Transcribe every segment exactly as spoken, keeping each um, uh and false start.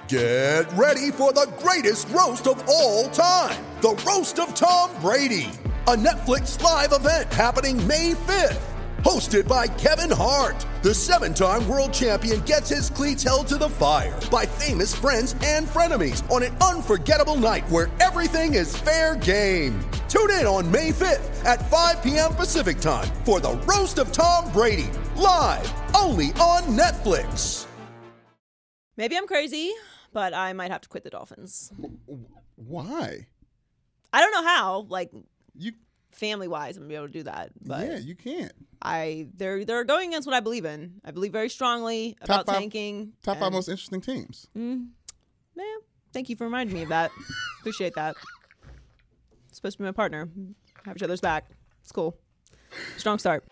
Get ready for the greatest roast of all time, the Roast of Tom Brady, a Netflix live event happening May fifth. Hosted by Kevin Hart, the seven-time world champion gets his cleats held to the fire by famous friends and frenemies on an unforgettable night where everything is fair game. Tune in on May fifth at five p.m. Pacific time for the Roast of Tom Brady, live only on Netflix. Maybe I'm crazy, but I might have to quit the Dolphins. Why? I don't know how, like you family-wise, I'm going to be able to do that. But yeah, you can't. I they're they're going against what I believe in. I believe very strongly Top about five- tanking. Top five and- most interesting teams. Mm, yeah, thank you for reminding me of that. Appreciate that. It's supposed to be my partner. Have each other's back. It's cool. Strong start.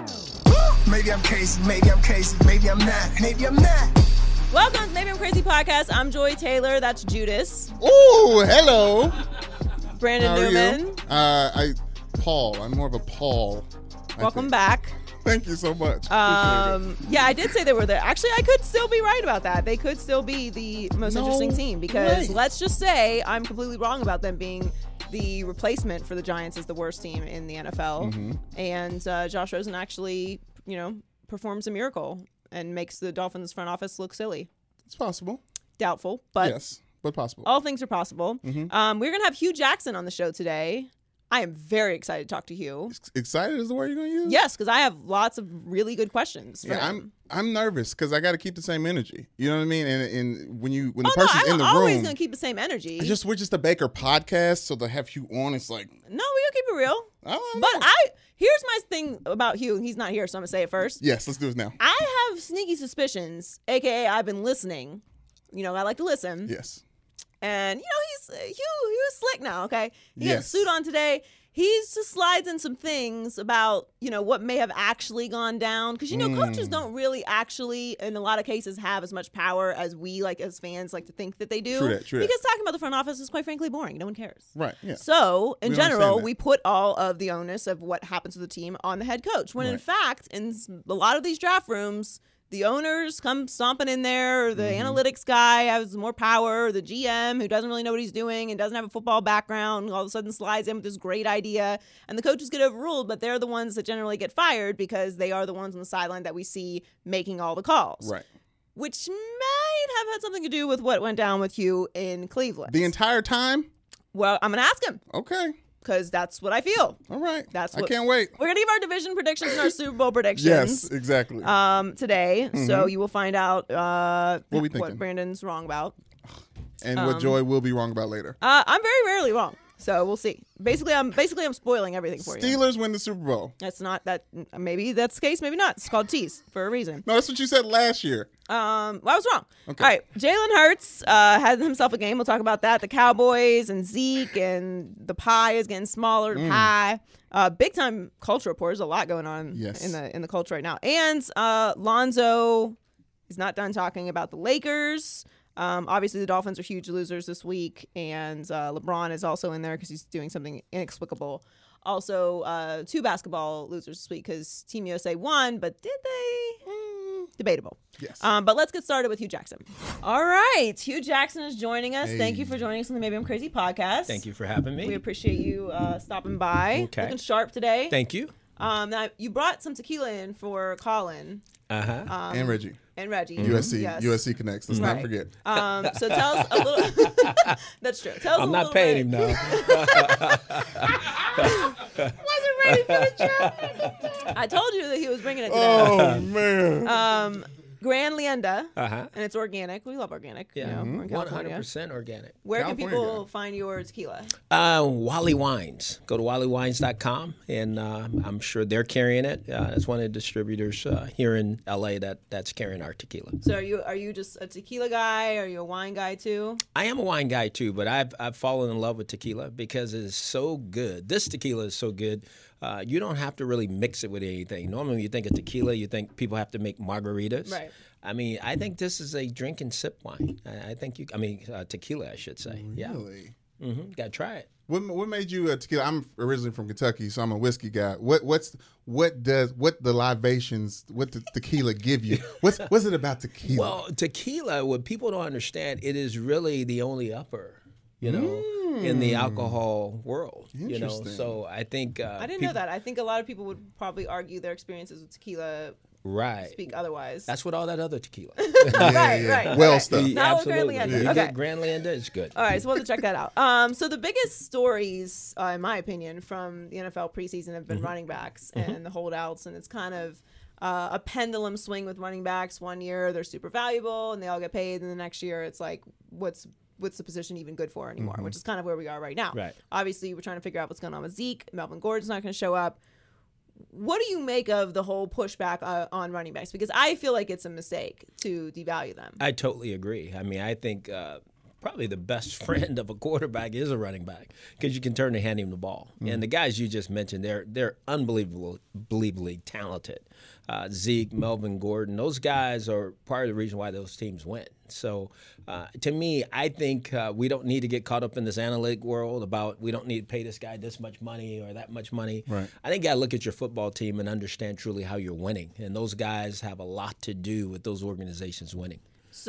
Maybe I'm crazy, maybe I'm crazy, maybe I'm not, maybe I'm not. Welcome to Maybe I'm Crazy Podcast. I'm Joy Taylor. That's Judas. Ooh, hello. Brandon How are Newman. you? Uh, I Paul. I'm more of a Paul. I Welcome think. back. Thank you so much. Appreciate Um, yeah, I did say they were there. Actually, I could still be right about that. They could still be the most No interesting team because way. let's just say I'm completely wrong about them being the replacement for the Giants as the worst team in the N F L. Mm-hmm. And uh, Josh Rosen actually, you know, performs a miracle and makes the Dolphins front office look silly. it. It's possible. Doubtful, but yes, but possible. all things are possible. Mhm. Um, we're going to have Hugh Jackson on the show today. I am very excited to talk to Hugh. Excited is the word you're gonna use? Yes, because I have lots of really good questions for Yeah, him. I'm. I'm nervous because I got to keep the same energy. You know what I mean? And, and when you when the Oh, no, person's I'm in the always room, going to keep the same energy. I just we're just a Baker podcast, so to have you on, it's like No, we gonna keep it real. I don't But know. I here's my thing about Hugh. He's not here, so I'm gonna say it first. yes, let's do this now. I have sneaky suspicions, aka I've been listening. You know, I like to listen. Yes. And you know, he's uh, Hugh. He was slick now. Okay, he had a Yes. suit on today. He's just slides in some things about, you know, what may have actually gone down. Because, you know, coaches Mm. don't really actually, in a lot of cases, have as much power as we, like, as fans, like to think that they do. True that, true that. because talking about the front office is, quite frankly, boring. No one cares. Right. Yeah. So, in We understand general, that. we put all of the onus of what happens to the team on the head coach. When, in Right. fact, in s- a lot of these draft rooms, the owners come stomping in there, or the Mm-hmm. analytics guy has more power, or the G M who doesn't really know what he's doing and doesn't have a football background all of a sudden slides in with this great idea, and the coaches get overruled, but they're the ones that generally get fired because they are the ones on the sideline that we see making all the calls. Right. Which might have had something to do with what went down with Hugh in Cleveland. The entire time. well, I'm going to ask him Okay. because that's what I feel. All right. That's I what- can't wait. We're going to give our division predictions and our Super Bowl predictions. Yes. Exactly. Um, today, so you will find out uh, What we thinking? Brandon's wrong about. and um, what Joy will be wrong about later. Uh, I'm very rarely wrong, so we'll see. Basically, I'm basically I'm spoiling everything for you. Steelers win the Super Bowl. That's not that. Maybe that's the case. Maybe not. It's called tease for a reason. No, that's what you said last year. Um, well, I was wrong. Okay. All right, Jalen Hurts uh, had himself a game. We'll talk about that. The Cowboys and Zeke and the pie is getting smaller. The pie, uh, big time culture report. There's a lot going on Yes. in the in the culture right now. And uh, Lonzo is not done talking about the Lakers. Um, obviously, the Dolphins are huge losers this week, and uh, LeBron is also in there because he's doing something inexplicable. Also, uh, two basketball losers this week because Team U S A won, but did they? Mm, debatable. Yes. Um, but let's get started with Hugh Jackson. All right. Hugh Jackson is joining us. Thank Hey. you for joining us on the Maybe I'm Crazy podcast. Thank you for having me. We appreciate you uh, stopping by. Okay. Looking sharp today. Thank you. Um, now, you brought some tequila in for Colin Uh-huh. um, and Reggie. and Reggie. U S C. Yes. U S C connects. Let's Right. not forget. Um, so tell us a little. That's true. Tell us I'm a not little paying bit. him now. Wasn't ready for the job. I told you that he was bringing it today. Oh man. Um, Grand Leanda, Uh-huh. and it's organic. We love organic. Yeah. You know, we're in one hundred California. percent organic. Where can California people guy. find your tequila? Uh, Wally Wines. Go to wally wines dot com, and uh, I'm sure they're carrying it. Uh, it's one of the distributors uh, here in L A that, that's carrying our tequila. So are you are you just a tequila guy? Are you a wine guy too? I am a wine guy too, but I've I've fallen in love with tequila because it is so good. This tequila is so good. Uh, you don't have to really mix it with anything. Normally, when you think of tequila, you think people have to make margaritas. Right. I mean, I think this is a drink and sip wine. I, I think you. I mean, uh, tequila, I should say. Yeah. Really? Mm-hmm. Got to try it. What what made you a tequila? I'm originally from Kentucky, so I'm a whiskey guy. What what's what does what the libations what the tequila give you? What's what's it about tequila? Well, tequila, what people don't understand, it is really the only upper, you know, mm. in the alcohol world. You know, so I think uh, I didn't people, know that. I think a lot of people would probably argue their experiences with tequila. Right. Speak otherwise. That's what all that other tequila. yeah, right, yeah. right. Well okay. stuff. Now Absolutely. Grandlander. You Okay. get Grandlander, it's good. All right, so we'll have to check that out. Um, so the biggest stories, uh, in my opinion, from the N F L preseason have been mm-hmm. running backs and mm-hmm. the holdouts, and it's kind of uh, a pendulum swing with running backs. One year they're super valuable and they all get paid, and the next year it's like, what's what's the position even good for anymore? Mm-hmm. Which is kind of where we are right now. Right. Obviously, we're trying to figure out what's going on with Zeke. Melvin Gordon's not going to show up. What do you make of the whole pushback uh, on running backs? Because I feel like it's a mistake to devalue them. I totally agree. I mean, I think uh, probably the best friend of a quarterback is a running back because you can turn and hand him the ball. Mm. And the guys you just mentioned, they're they're unbelievable, unbelievably talented. Uh, Zeke, Melvin Gordon, those guys are part of the reason why those teams win. So uh, to me, I think uh, we don't need to get caught up in this analytic world about we don't need to pay this guy this much money or that much money. Right. I think you got to look at your football team and understand truly how you're winning. And those guys have a lot to do with those organizations winning.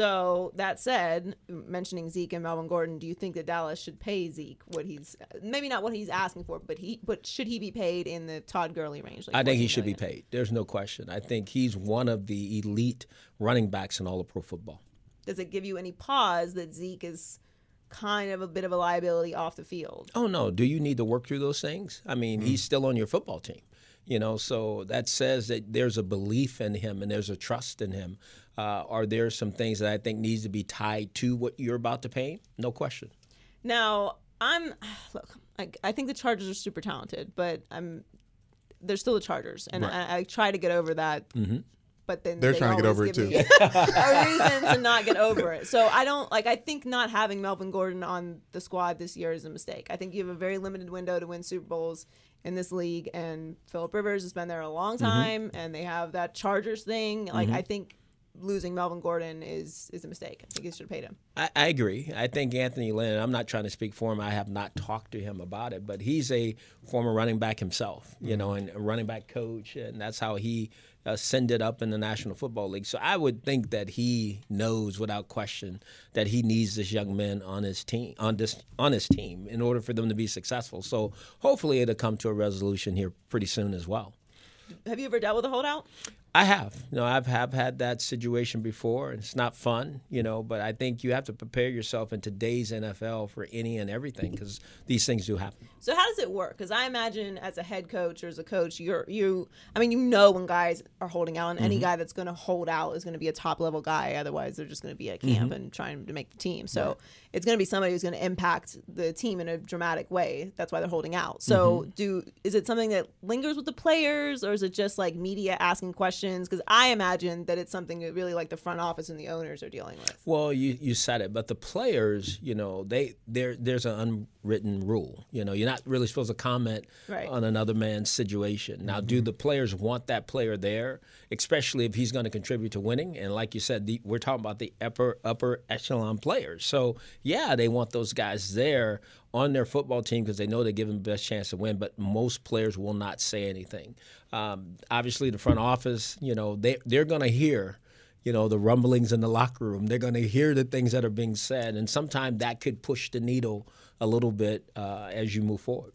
So that said, mentioning Zeke and Melvin Gordon, do you think that Dallas should pay Zeke what he's maybe not what he's asking for, but he but should he be paid in the Todd Gurley range? Like I think he should million? be paid. There's no question. I think he's one of the elite running backs in all of pro football. Does it give you any pause that Zeke is kind of a bit of a liability off the field? Oh no. Do you need to work through those things? I mean, mm-hmm. he's still on your football team. You know, so that says that there's a belief in him and there's a trust in him. Uh, are there some things that I think needs to be tied to what you're about to pay? No question. Now, I'm look. I, I think the Chargers are super talented, but I'm they're still the Chargers, and right. I, I try to get over that. Mm-hmm. But then they're they trying to get over it too. a reason to not get over it. So I don't like. I think not having Melvin Gordon on the squad this year is a mistake. I think you have a very limited window to win Super Bowls in this league, and Phillip Rivers has been there a long time, mm-hmm. and they have that Chargers thing. Like mm-hmm. I think losing Melvin Gordon is is a mistake. I think you should have paid him. I, I agree. I think Anthony Lynn, I'm not trying to speak for him. I have not talked to him about it, but he's a former running back himself, you mm-hmm. know, and a running back coach, and that's how he ascended up in the National Football League. So I would think that he knows without question that he needs this young man on his team, on this on his team in order for them to be successful. So hopefully it'll come to a resolution here pretty soon as well. Have you ever dealt with a holdout? I have. You know, I've have had that situation before, and it's not fun, you know, but I think you have to prepare yourself in today's N F L for any and everything because these things do happen. So how does it work? Because I imagine as a head coach or as a coach, you're you. I mean, you know when guys are holding out, and mm-hmm. any guy that's going to hold out is going to be a top level guy. Otherwise, they're just going to be at camp mm-hmm. and trying to make the team. So right. it's going to be somebody who's going to impact the team in a dramatic way. That's why they're holding out. So mm-hmm. do is it something that lingers with the players, or is it just like media asking questions? Because I imagine that it's something that really like the front office and the owners are dealing with. Well, you, you said it, but the players, you know, they there there's an unwritten rule. You know, you're not really supposed to comment right. on another man's situation. Now, mm-hmm. do the players want that player there, especially if he's going to contribute to winning? And like you said, the, we're talking about the upper upper echelon players. So yeah, they want those guys there on their football team because they know they give them the best chance to win, but most players will not say anything. Um, obviously, the front office, you know, they, they're going to hear, you know, the rumblings in the locker room. They're going to hear the things that are being said, and sometimes that could push the needle a little bit uh, as you move forward.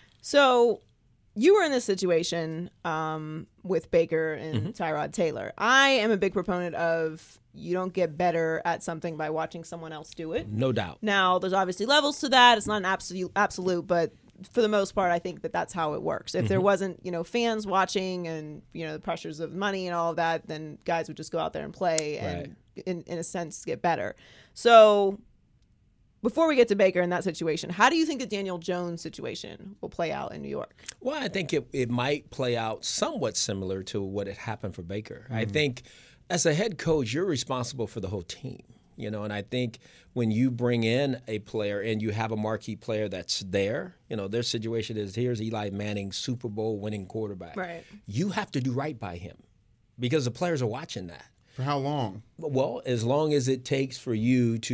So you were in this situation um, with Baker and mm-hmm. Tyrod Taylor. I am a big proponent of you don't get better at something by watching someone else do it. No doubt. Now, there's obviously levels to that. It's not an absolute, absolute, but for the most part, I think that that's how it works. If mm-hmm. there wasn't, you know, fans watching and, you know, the pressures of money and all of that, then guys would just go out there and play and, right. in, in a sense, get better. So before we get to Baker in that situation, how do you think the Daniel Jones situation will play out in New York? Well, I think it, it might play out somewhat similar to what had happened for Baker. Mm-hmm. I think as a head coach, you're responsible for the whole team. You know, and I think when you bring in a player and you have a marquee player that's there, you know, their situation is here's Eli Manning, Super Bowl winning quarterback. Right. You have to do right by him because the players are watching that. For how long? Well, as long as it takes for you to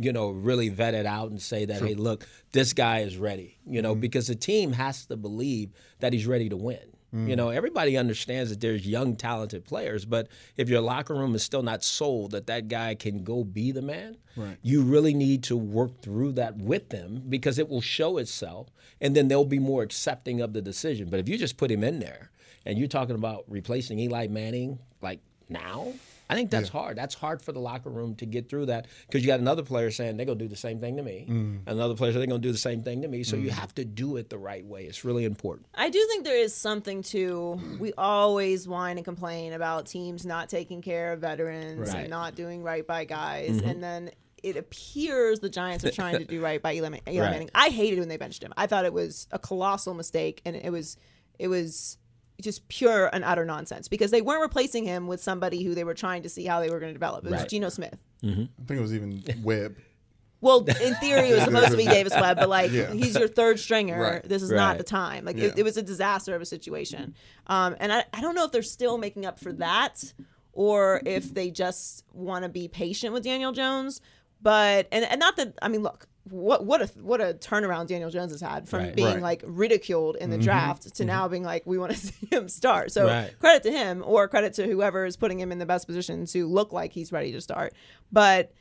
you know, really vet it out and say that, True. hey, look, this guy is ready, you know, mm-hmm. because the team has to believe that he's ready to win. Mm. You know, everybody understands that there's young, talented players, but if your locker room is still not sold that that guy can go be the man, right. you really need to work through that with them because it will show itself, and then they'll be more accepting of the decision. But if you just put him in there and you're talking about replacing Eli Manning, like now, I think that's yeah. hard. That's hard for the locker room to get through that because you got another player saying they're going to do the same thing to me. Mm. Another player saying they're going to do the same thing to me. So mm. you have to do it the right way. It's really important. I do think there is something to, we always whine and complain about teams not taking care of veterans right. and not doing right by guys. Mm-hmm. And then it appears the Giants are trying to do right by Eli, Eli right. Manning. I hated when they benched him. I thought it was a colossal mistake, and it was it was just pure and utter nonsense because they weren't replacing him with somebody who they were trying to see how they were going to develop. It was right. Geno Smith. Mm-hmm. I think it was even Webb. Well, in theory, it was supposed to be Davis Webb, but like yeah. he's your third stringer. Right. This is right. not the time. Like yeah. it, it was a disaster of a situation. Um, and I, I don't know if they're still making up for that or if they just want to be patient with Daniel Jones. But and, and not that I mean, look. What what a what a turnaround Daniel Jones has had from right. being right. like ridiculed in the mm-hmm. draft to mm-hmm. now being like we want to see him start. So right. credit to him or credit to whoever is putting him in the best position to look like he's ready to start. But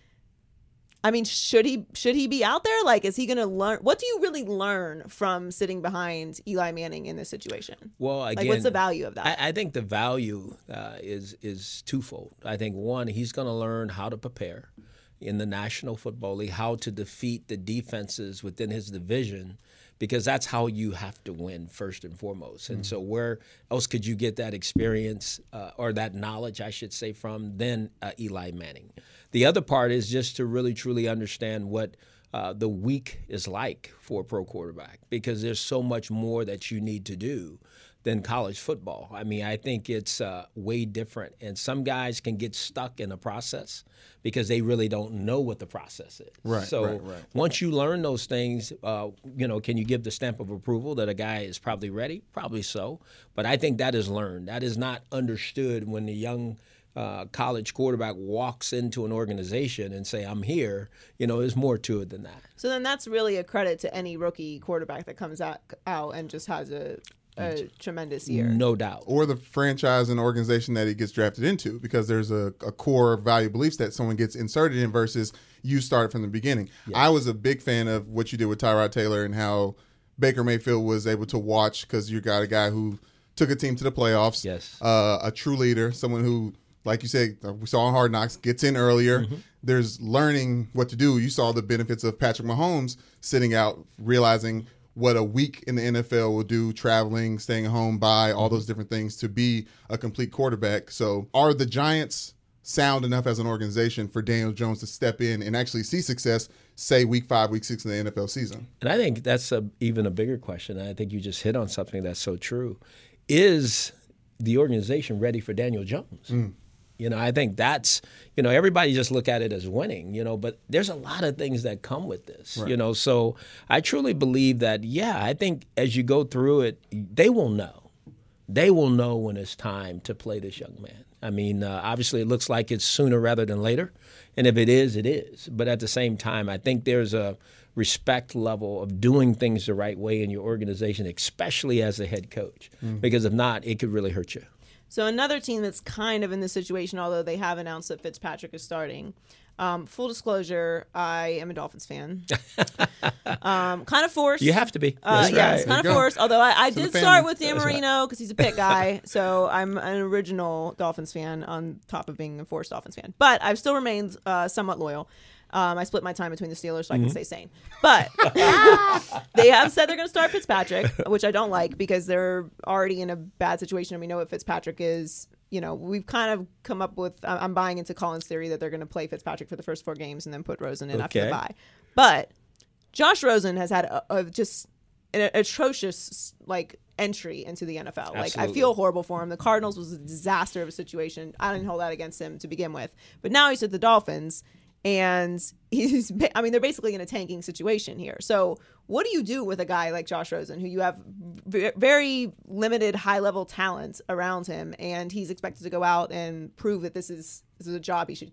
I mean, should he should he be out there? Like, is he going to learn? What do you really learn from sitting behind Eli Manning in this situation? Well, again, like, what's the value of that? I, I think the value uh, is is twofold. I think one, he's going to learn how to prepare in the National Football League, how to defeat the defenses within his division, because that's how you have to win first and foremost. And mm-hmm. so where else could you get that experience uh, or that knowledge, I should say, from than uh, Eli Manning? The other part is just to really, truly understand what uh, the week is like for a pro quarterback, because there's so much more that you need to do than college football. I mean, I think it's uh, way different. And some guys can get stuck in the process because they really don't know what the process is. Right, so right, right. once you learn those things, uh, you know, can you give the stamp of approval that a guy is probably ready? Probably so. But I think that is learned. That is not understood when the young uh, college quarterback walks into an organization and say, I'm here. You know, there's more to it than that. So then that's really a credit to any rookie quarterback that comes out, out and just has a a tremendous year. No doubt. Or the franchise and organization that he gets drafted into, because there's a, a core value beliefs that someone gets inserted in versus you started from the beginning. Yes. I was a big fan of what you did with Tyrod Taylor and how Baker Mayfield was able to watch, because you got a guy who took a team to the playoffs, yes, uh, a true leader, someone who, like you said, we saw on Hard Knocks, gets in earlier. Mm-hmm. There's learning what to do. You saw the benefits of Patrick Mahomes sitting out, realizing what a week in the N F L will do, traveling, staying home, by all those different things to be a complete quarterback. So are the Giants sound enough as an organization for Daniel Jones to step in and actually see success, say week five, week six in the N F L season? And I think that's a, even a bigger question. And I think you just hit on something that's so true. Is the organization ready for Daniel Jones? Mm. You know, I think that's, you know, everybody just look at it as winning, you know, but there's a lot of things that come with this, right. you know. So I truly believe that, yeah, I think as you go through it, they will know. They will know when it's time to play this young man. I mean, uh, obviously it looks like it's sooner rather than later. And if it is, it is. But at the same time, I think there's a respect level of doing things the right way in your organization, especially as a head coach, mm. because if not, it could really hurt you. So another team that's kind of in this situation, although they have announced that Fitzpatrick is starting. Um, full disclosure, I am a Dolphins fan. um, kind of forced. You have to be. Uh, That's yeah, right. it's kind of forced. Although I, I did start with Dan That's Marino because he's a Pitt guy. So I'm an original Dolphins fan on top of being a forced Dolphins fan. But I've still remained uh, somewhat loyal. Um, I split my time between the Steelers so I mm-hmm. can stay sane. But they have said they're going to start Fitzpatrick, which I don't like because they're already in a bad situation. And we know what Fitzpatrick is. You know, we've kind of come up with, I'm buying into Colin's theory that they're going to play Fitzpatrick for the first four games and then put Rosen in okay. after the bye. But Josh Rosen has had a, a just an atrocious, like, entry into the N F L. Absolutely. Like, I feel horrible for him. The Cardinals was a disaster of a situation. I didn't hold that against him to begin with. But now he's at the Dolphins. And he's, I mean, they're basically in a tanking situation here. So what do you do with a guy like Josh Rosen, who you have very limited high-level talent around him, and he's expected to go out and prove that this is this is a job he should keep?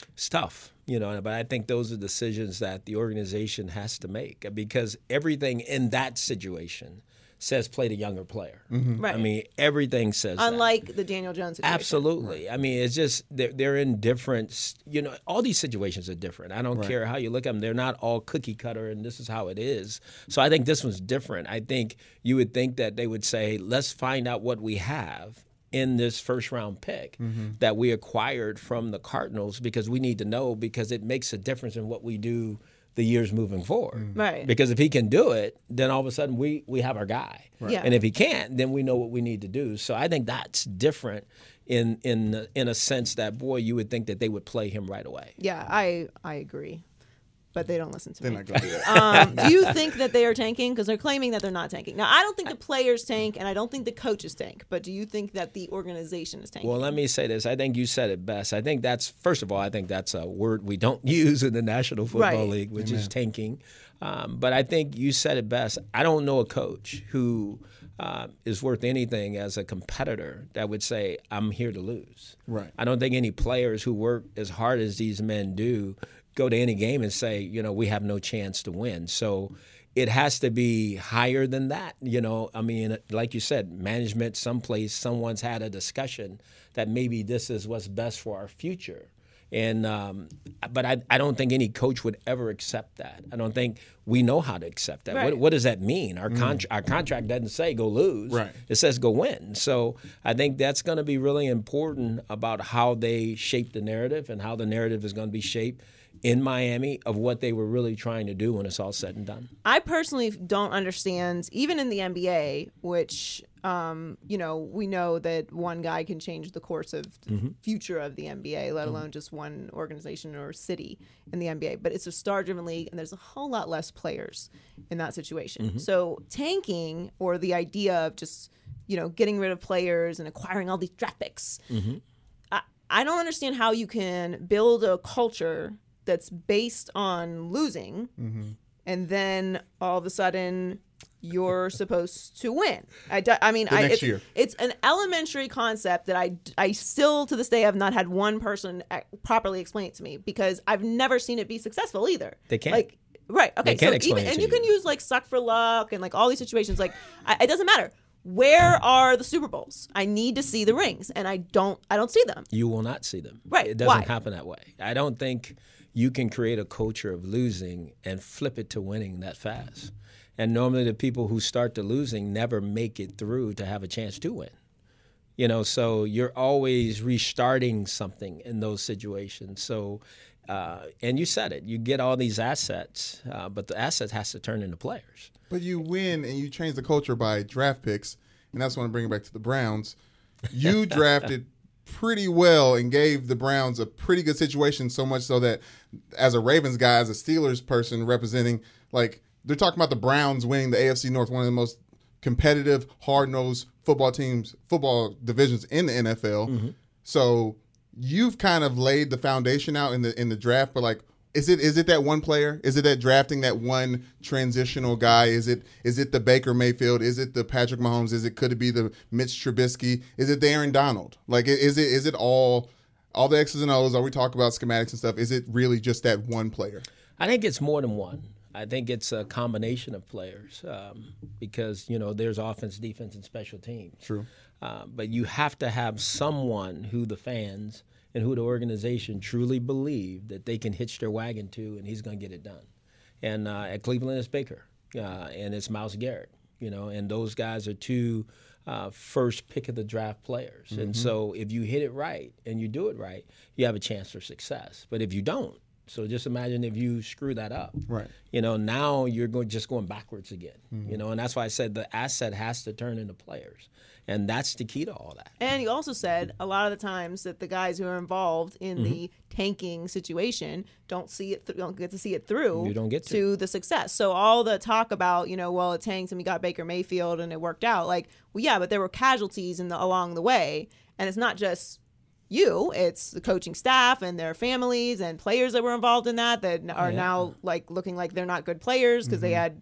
It's tough, you know, but I think those are decisions that the organization has to make because everything in that situation says play the younger player. Right. I mean, everything says that. Unlike the Daniel Jones situation. Absolutely. I mean, it's just they're, they're in different, you know, all these situations are different. I don't Right. care how you look at them. They're not all cookie cutter and this is how it is. So I think this one's different. I think you would think that they would say, let's find out what we have in this first round pick Mm-hmm. that we acquired from the Cardinals because we need to know because it makes a difference in what we do the years moving forward. Right. Because if he can do it, then all of a sudden we, we have our guy. Yeah. And if he can't, then we know what we need to do. So I think that's different in in in a sense that, boy, you would think that they would play him right away. Yeah, I I agree. But they don't listen to They're me. not going to do that. Um, do you think that they are tanking? Because they're claiming that they're not tanking. Now, I don't think the players tank, and I don't think the coaches tank. But do you think that the organization is tanking? Well, let me say this. I think you said it best. I think that's, first of all, I think that's a word we don't use in the National Football Right. League, which is tanking. Um, but I think you said it best. I don't know a coach who uh, is worth anything as a competitor that would say, I'm here to lose. Right. I don't think any players who work as hard as these men do go to any game and say, you know, we have no chance to win. So it has to be higher than that. You know, I mean, like you said, management, someplace, someone's had a discussion that maybe this is what's best for our future. And um, but I, I don't think any coach would ever accept that. I don't think we know how to accept that. Right. What, what does that mean? Our, con- our contract doesn't say go lose. Right. It says go win. So I think that's going to be really important about how they shape the narrative and how the narrative is going to be shaped in Miami of what they were really trying to do when it's all said and done. I personally don't understand, even in the N B A, which, um, you know, we know that one guy can change the course of the Mm-hmm. future of the N B A, let alone just one organization or city in the N B A. But it's a star-driven league, and there's a whole lot less players in that situation. Mm-hmm. So tanking, or the idea of just, you know, getting rid of players and acquiring all these draft picks, Mm-hmm. I, I don't understand how you can build a culture that's based on losing, and then all of a sudden you're supposed to win. I, do- I mean, The I, next it's, year. it's an elementary concept that I, I still to this day have not had one person uh, properly explain it to me, because I've never seen it be successful either. They can't. Like, right? Okay, They can't so explain even it and to you can you. use like suck for luck and like all these situations. Like, I, it doesn't matter. Where are the Super Bowls? I need to see the rings, and I don't. I don't see them. You will not see them. Right. It doesn't Why? happen that way. I don't think you can create a culture of losing and flip it to winning that fast. And normally the people who start to losing never make it through to have a chance to win. You know, so you're always restarting something in those situations. So, uh, and you said it, you get all these assets, uh, but the assets has to turn into players. But you win and you change the culture by draft picks, and that's when I bring it back to the Browns. You drafted pretty well and gave the Browns a pretty good situation, so much so that as a Ravens guy, as a Steelers person representing, like, they're talking about the Browns winning the A F C North, one of the most competitive, hard-nosed football teams, football divisions in the N F L. Mm-hmm. So you've kind of laid the foundation out in the in the draft, but like, Is it is it that one player? Is it that drafting that one transitional guy? Is it is it the Baker Mayfield? Is it the Patrick Mahomes? Is it could it be the Mitch Trubisky? Is it the Aaron Donald? Like, is it is it all all the X's and O's? Are we talking about schematics and stuff? Is it really just that one player? I think it's more than one. I think it's a combination of players um, because, you know, there's offense, defense, and special teams. True. Uh, but you have to have someone who the fans and who the organization truly believe that they can hitch their wagon to, and he's going to get it done. And uh, at Cleveland, it's Baker, uh, and it's Myles Garrett, you know, and those guys are two uh, first pick of the draft players. Mm-hmm. And so if you hit it right and you do it right, you have a chance for success. But if you don't, so just imagine if you screw that up. Right. You know, now you're going just going backwards again. Mm-hmm. You know, and that's why I said the asset has to turn into players. And that's the key to all that. And you also said a lot of the times that the guys who are involved in Mm-hmm. the tanking situation don't see it, th- don't get to see it through. You don't get to. to the success. So all the talk about, you know, well, it tanked and we got Baker Mayfield and it worked out. Like, well, yeah, but there were casualties in the, along the way, and it's not just you, it's the coaching staff and their families and players that were involved in that that are Yeah. now like looking like they're not good players because Mm-hmm. they had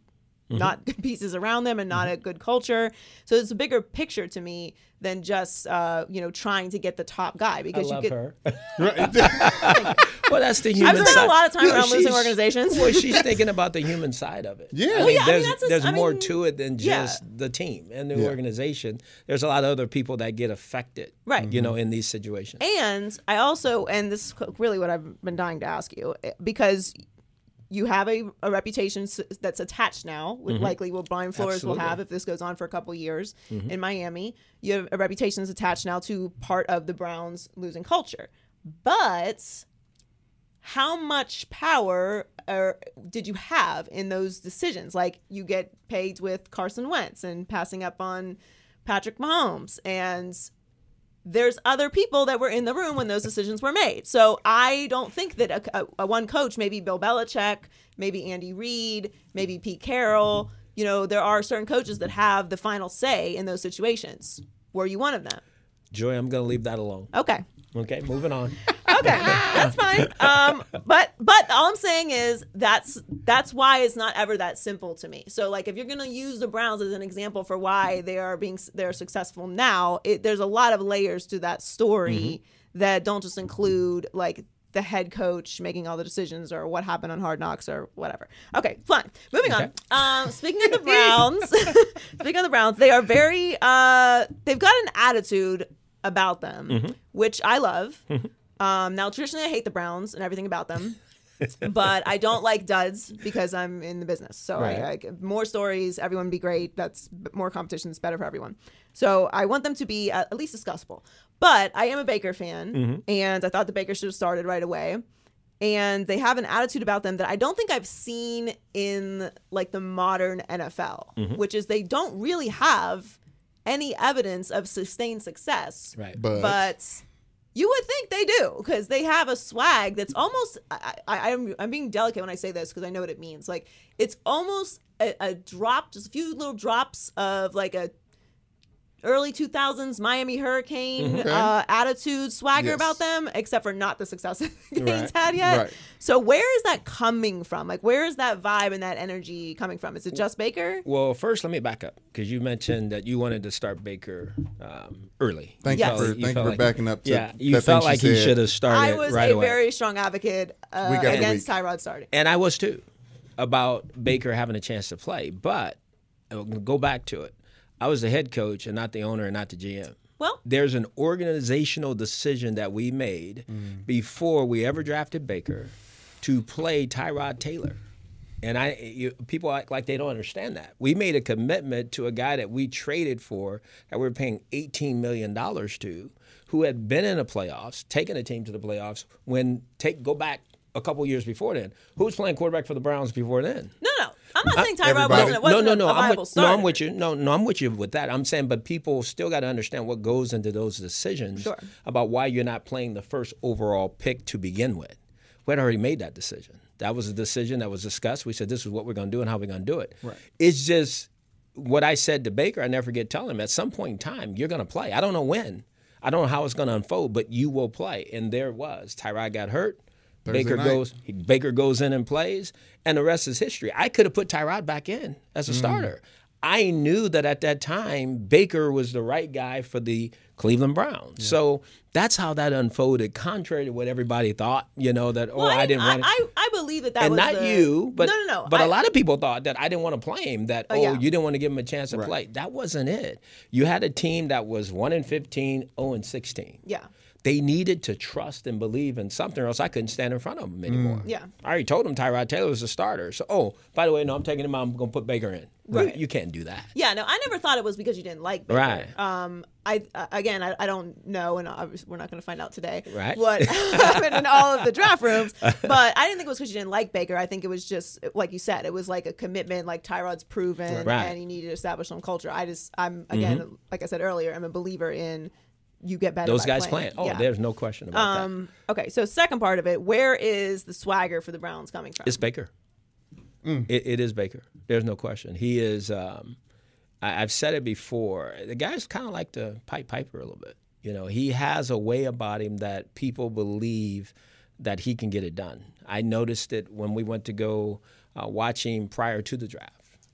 Mm-hmm. not good pieces around them and not Mm-hmm. a good culture. So it's a bigger picture to me than just uh, you know trying to get the top guy I because love you get. her. Right. Well, that's the human I've side. spent a lot of time You know, around losing she's- organizations. Well, she's thinking about the human side of it. Yeah. I Well, mean, yeah, I mean, there's, that's a- there's I more mean, to it than yeah. just the team and the Yeah. organization. There's a lot of other people that get affected, Right. you know, in these situations. And I also, and this is really what I've been dying to ask you, because you have a, a reputation s- that's attached now, with likely what Brian Flores Absolutely. will have if this goes on for a couple years in Miami. You have a reputation that's attached now to part of the Browns losing culture. But how much power or did you have in those decisions? Like, you get paid with Carson Wentz and passing up on Patrick Mahomes, and there's other people that were in the room when those decisions were made. So I don't think that a, a, a one coach, maybe Bill Belichick, maybe Andy Reid, maybe Pete Carroll, you know, there are certain coaches that have the final say in those situations. Were you one of them? Joy, I'm going to leave that alone. Okay. Okay, moving on. Okay, that's fine. Um, but but all I'm saying is that's that's why it's not ever that simple to me. So like, if you're gonna use the Browns as an example for why they are being they're successful now, it, there's a lot of layers to that story Mm-hmm. that don't just include like the head coach making all the decisions or what happened on Hard Knocks or whatever. Okay, fine. Moving Okay. on. Um, speaking of the Browns, speaking of the Browns, they are very uh, they've got an attitude about them, Mm-hmm. which I love. Um, now, traditionally, I hate the Browns and everything about them, but I don't like duds because I'm in the business. So Right. I, I, more stories, everyone would be great. That's more competition is better for everyone. So I want them to be at, at least discussable. But I am a Baker fan, Mm-hmm. and I thought the Baker should have started right away. And they have an attitude about them that I don't think I've seen in like the modern N F L, Mm-hmm. which is they don't really have any evidence of sustained success. Right. But, But you would think they do because they have a swag that's almost. I, I, I'm I'm being delicate when I say this because I know what it means. Like, it's almost a, a drop, just a few little drops of like a early two thousands Miami Hurricane Okay. uh, attitude, swagger Yes. about them, except for not the success he's Right. had yet. Right. So where is that coming from? Like, where is that vibe and that energy coming from? Is it just Baker? Well, first, let me back up because you mentioned that you wanted to start Baker um, early. Thank Yes. you for You thank you felt for like- backing up. To Yeah, you that felt thing like she he said. should have started I was right a away. very strong advocate uh, Week after against week. Tyrod starting. And I was too, about Baker having a chance to play. But I'll go back to it. I was the head coach and not the owner and not the G M. Well, There's an organizational decision that we made before we ever drafted Baker to play Tyrod Taylor. And I, you, people act like they don't understand that. We made a commitment to a guy that we traded for, that we were paying eighteen million dollars to, who had been in the playoffs, taken a team to the playoffs. When take go back a couple years before then, who was playing quarterback for the Browns before then? no, no. I'm not saying Tyrod everybody. wasn't, wasn't no, no, no. a, a I'm viable with, starter. no, I'm with you. No, no, I'm with you with that. I'm saying, but people still got to understand what goes into those decisions Sure. about why you're not playing the first overall pick to begin with. We had already made that decision. That was a decision that was discussed. We said this is what we're going to do and how we're going to do it. Right. It's just what I said to Baker. I never forget telling him at some point in time you're going to play. I don't know when. I don't know how it's going to unfold, but you will play. And there it was. Tyrod got hurt. Thursday Baker night. goes. He, Baker goes in and plays, and the rest is history. I could have put Tyrod back in as a starter. I knew that at that time Baker was the right guy for the Cleveland Browns. So that's how that unfolded, contrary to what everybody thought. You know that Well, oh I didn't I, want. to. I, I believe that that And was not the, you, but no, no, no. but I- a lot of people thought that I didn't want to play him. That oh, yeah. you didn't want to give him a chance to Right. play. That wasn't it. You had a team that was one and fifteen, zero and sixteen. Yeah. They needed to trust and believe in something, or else I couldn't stand in front of them anymore. Yeah. I already told them Tyrod Taylor was the starter. So oh, by the way, no, I'm taking him out. I'm going to put Baker in. Right. You, you can't do that. Yeah, no, I never thought it was because you didn't like Baker. Right. Um, I uh, again, I, I don't know, and obviously we're not going to find out today. Right. What happened in all of the draft rooms, but I didn't think it was because you didn't like Baker. I think it was just like you said, it was like a commitment, like Tyrod's proven, Right. and he needed to establish some culture. I just, I'm again, like I said earlier, I'm a believer in you get better. Those by guys playing. playing. Oh, Yeah. there's no question about that. Um. Okay, so second part of it, where is the swagger for the Browns coming from? It's Baker. It, it is Baker. There's no question. He is. Um, I, I've said it before. The guy's kind of like the Pied Piper a little bit. You know, he has a way about him that people believe that he can get it done. I noticed it when we went to go uh, watch him prior to the draft.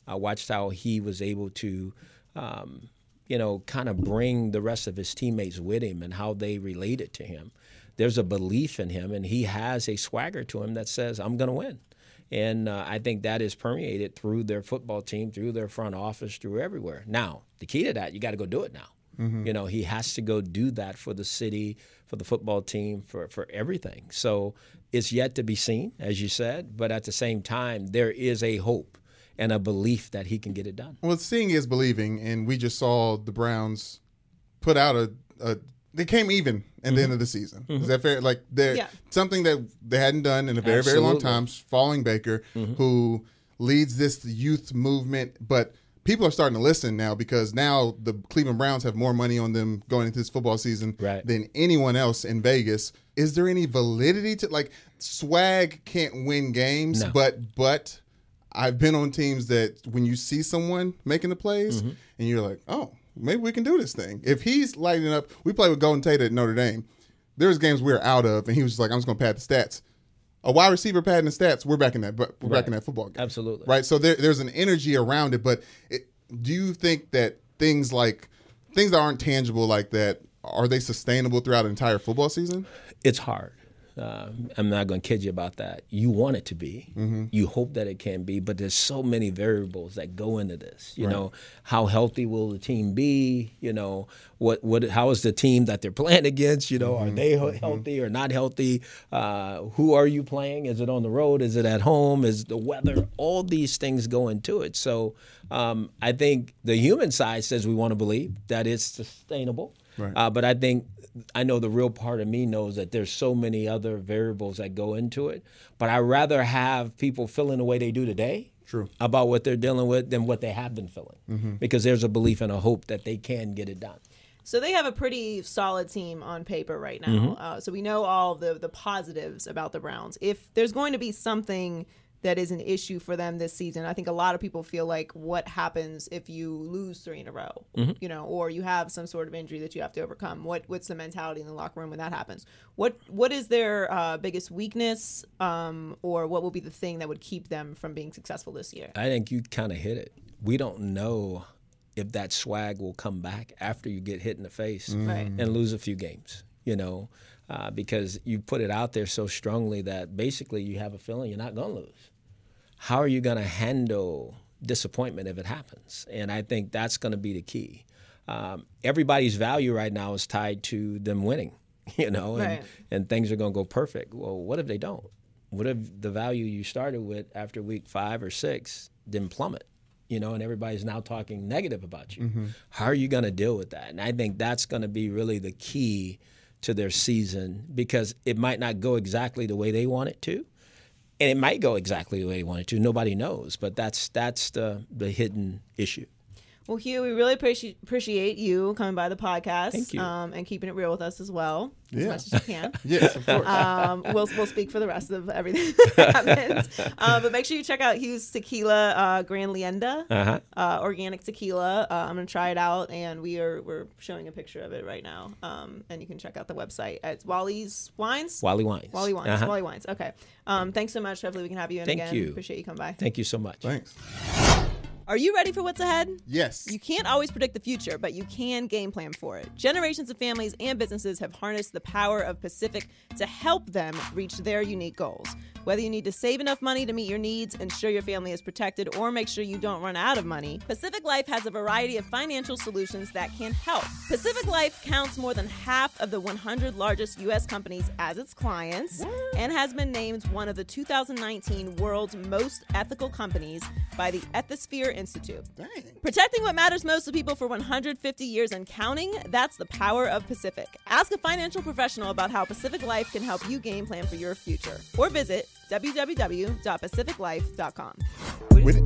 I watched how he was able to, um, you know, kind of bring the rest of his teammates with him and how they related to him. There's a belief in him, and he has a swagger to him that says, I'm going to win. And uh, I think that is permeated through their football team, through their front office, through everywhere. Now, the key to that, you got to go do it now. Mm-hmm. You know, he has to go do that for the city, for the football team, for, for everything. So it's yet to be seen, as you said, but at the same time, there is a hope and a belief that he can get it done. Well, seeing is believing, and we just saw the Browns put out a, a they came even at mm-hmm. the end of the season. Mm-hmm. Is that fair? Like they're yeah. something that they hadn't done in a very, Absolutely. very long time. Falling Baker, mm-hmm. who leads this youth movement, but people are starting to listen now because now the Cleveland Browns have more money on them going into this football season right. than anyone else in Vegas. Is there any validity to like swag can't win games, no. but but I've been on teams that when you see someone making the plays mm-hmm. and you're like, oh, maybe we can do this thing. If he's lighting up, we played with Golden Tate at Notre Dame. There's games we were out of, and he was just like, I'm just going to pad the stats. A wide receiver padding the stats, we're back in that, but we're right. back in that football game. Absolutely. Right. So there, there's an energy around it, but it, do you think that things like things that aren't tangible like that, are they sustainable throughout an entire football season? It's hard. Uh, I'm not going to kid you about that. You want it to be. Mm-hmm. You hope that it can be, but there's so many variables that go into this. You right. know, how healthy will the team be? You know, what what how is the team that they're playing against? You know, mm-hmm. are they mm-hmm. healthy or not healthy? Uh, who are you playing? Is it on the road? Is it at home? Is the weather? All these things go into it. So um, I think the human side says we want to believe that it's sustainable. Right. Uh, but I think I know the real part of me knows that there's so many other variables that go into it. But I'd rather have people feeling the way they do today True. about what they're dealing with than what they have been feeling. Mm-hmm. Because there's a belief and a hope that they can get it done. So they have a pretty solid team on paper right now. Mm-hmm. Uh, so we know all the, the positives about the Browns. If there's going to be something that is an issue for them this season, I think a lot of people feel like what happens if you lose three in a row, mm-hmm. you know, or you have some sort of injury that you have to overcome. What what's the mentality in the locker room when that happens? What what is their uh, biggest weakness, um, or what will be the thing that would keep them from being successful this year? I think you kind of hit it. We don't know if that swag will come back after you get hit in the face mm. right. and lose a few games, you know, uh, because you put it out there so strongly that basically you have a feeling you're not going to lose. How are you going to handle disappointment if it happens? And I think that's going to be the key. Um, everybody's value right now is tied to them winning, you know, and, right. and things are going to go perfect. Well, what if they don't? What if the value you started with after week five or six didn't plummet, you know, and everybody's now talking negative about you? Mm-hmm. How are you going to deal with that? And I think that's going to be really the key to their season, because it might not go exactly the way they want it to. And it might go exactly the way they want it to. Nobody knows, but that's that's the the hidden issue. Well, Hugh, we really appreciate appreciate you coming by the podcast. Thank you. Um, and keeping it real with us as well, as yeah. much as you can. Yes, of course. Um, we'll we'll speak for the rest of everything that happens. Uh, but make sure you check out Hugh's Tequila uh, Gran Leyenda, uh-huh. uh, organic tequila. Uh, I'm gonna try it out, and we are we're showing a picture of it right now. Um, and you can check out the website at Wally's Wines. Wally Wines. Wally Wines. Uh-huh. Wally Wines. Okay. Um, thanks so much. Hopefully we can have you in Thank again. you. Appreciate you coming by. Thank you so much. Thanks. Are you ready for what's ahead? Yes. You can't always predict the future, but you can game plan for it. Generations of families and businesses have harnessed the power of Pacific to help them reach their unique goals. Whether you need to save enough money to meet your needs, ensure your family is protected, or make sure you don't run out of money, Pacific Life has a variety of financial solutions that can help. Pacific Life counts more than half of the one hundred largest U S companies as its clients and has been named one of the two thousand nineteen world's most ethical companies by the Ethisphere Institute. Dang. Protecting what matters most to people for one hundred fifty years and counting, that's the power of Pacific. Ask a financial professional about how Pacific Life can help you game plan for your future. Or visit w w w dot pacific life dot com. With it.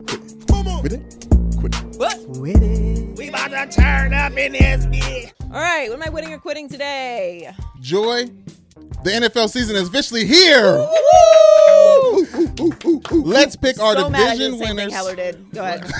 With it. Quit it. What? With it. We about to turn up in this bitch. All right, what am I winning or quitting today? Joy, the N F L season is officially here. Woo! Ooh, ooh, ooh, ooh, ooh. Let's pick our so mad I did division the same winners. thing Heller did. Go ahead.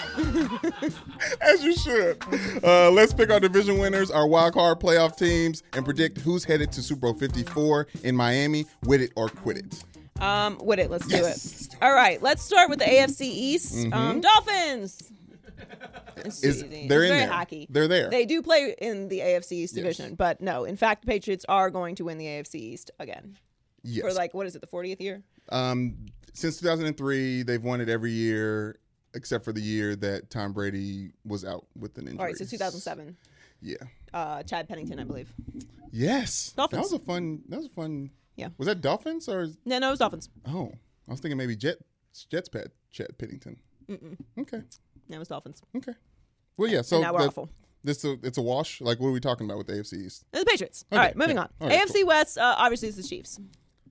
As you should. Uh, let's pick our division winners, our wild card playoff teams, and predict who's headed to Super Bowl fifty-four in Miami. With it or quit it. Um, with it. Let's Yes. do it. Let's do it. All right, let's start with the A F C East. Mm-hmm. Um, Dolphins. It's Is- easy. they're It's in very there. hacky. They're there. They do play in the A F C East Yes. division, but no. In fact, the Patriots are going to win the A F C East again Yes. for like what is it, the fortieth year? Um, since two thousand three, they've won it every year except for the year that Tom Brady was out with an injury. All right, so two thousand seven. Yeah. Uh, Chad Pennington, I believe. Yes. Dolphins. That was a fun. That was a fun. Yeah. Was that Dolphins or? No, no, it was Dolphins. Oh, I was thinking maybe Jet Jets Pat Chad Pennington. Mm-mm. Okay. No, it was Dolphins. Okay. Well, yeah. So And now we're the- awful. This a, it's a wash. Like, what are we talking about with the A F C East? The Patriots. All Okay, right, moving yeah. on. All right, A F C West, uh, obviously, it's the Chiefs.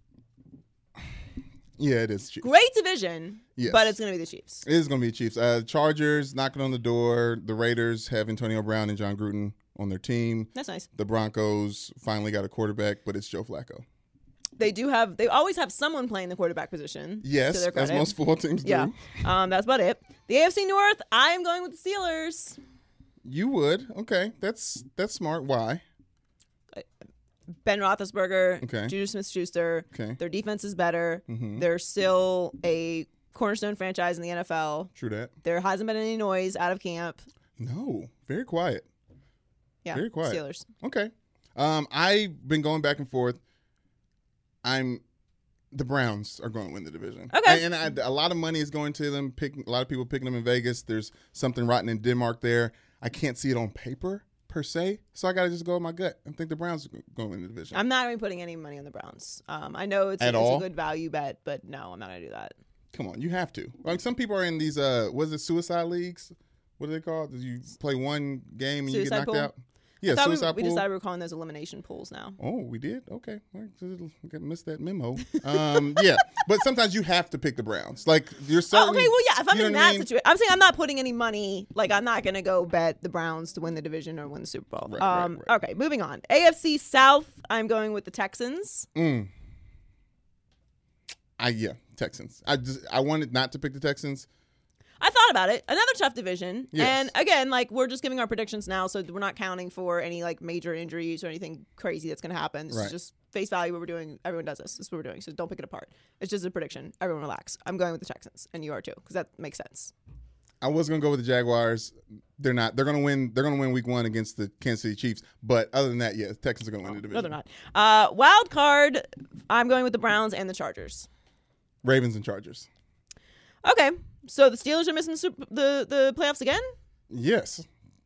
Yeah, it is. Chiefs. Great division, Yes. but it's going to be the Chiefs. It is going to be Chiefs. Uh, Chargers knocking on the door. The Raiders have Antonio Brown and John Gruden on their team. That's nice. The Broncos finally got a quarterback, but it's Joe Flacco. They do have, they always have someone playing the quarterback position. Yes, to their as credit. most football teams do. Yeah. Um, that's about it. The A F C North, I am going with the Steelers. You would. Okay. That's that's smart. Why? Ben Roethlisberger, Okay. Juju Smith-Schuster. Okay. Their defense is better. Mhm. They're still a cornerstone franchise in the N F L. True that. There hasn't been any noise out of camp. No. Very quiet. Yeah, Very quiet. Steelers. Okay. Um, I've been going back and forth. I'm the Browns are going to win the division. Okay. And, and I, a lot of money is going to them. Pick, a lot of people picking them in Vegas. There's something rotten in Denmark there. I can't see it on paper per se, so I got to just go with my gut. I think the Browns are going to win the division. I'm not going to be putting any money on the Browns. Um, I know it's, At it's all? a good value bet, but no, I'm not going to do that. Come on, you have to. Like some people are in these uh, what is it, suicide leagues? What are they called? Did you play one game and you Suicide get knocked pool? out? Yeah, I thought we, suicide we pool. decided we were calling those elimination pools now. Oh, we did? Okay. All right. I missed that memo. Um, yeah. But sometimes you have to pick the Browns. Like, you're certain. Oh, okay, well, yeah, if I'm you know in what I that mean? situation, I'm saying I'm not putting any money. Like, I'm not going to go bet the Browns to win the division or win the Super Bowl. Right, right, um, right. Okay, moving on. A F C South, I'm going with the Texans. Mm. I, yeah, Texans. I just, I wanted not to pick the Texans. I thought about it. Another tough division. Yes. And again, like, we're just giving our predictions now, so we're not counting for any, like, major injuries or anything crazy that's going to happen. This Right. is just face value what we're doing. Everyone does this. This is what we're doing, so don't pick it apart. It's just a prediction. Everyone relax. I'm going with the Texans, and you are too, because that makes sense. I was going to go with the Jaguars. They're not. They're going to win. They're going to win week one against the Kansas City Chiefs. But other than that, yeah, Texans are going to win the division. No, they're not. Uh, wild card, I'm going with the Browns and the Chargers. Ravens and Chargers. Okay, so the Steelers are missing the, super, the the playoffs again. Yes.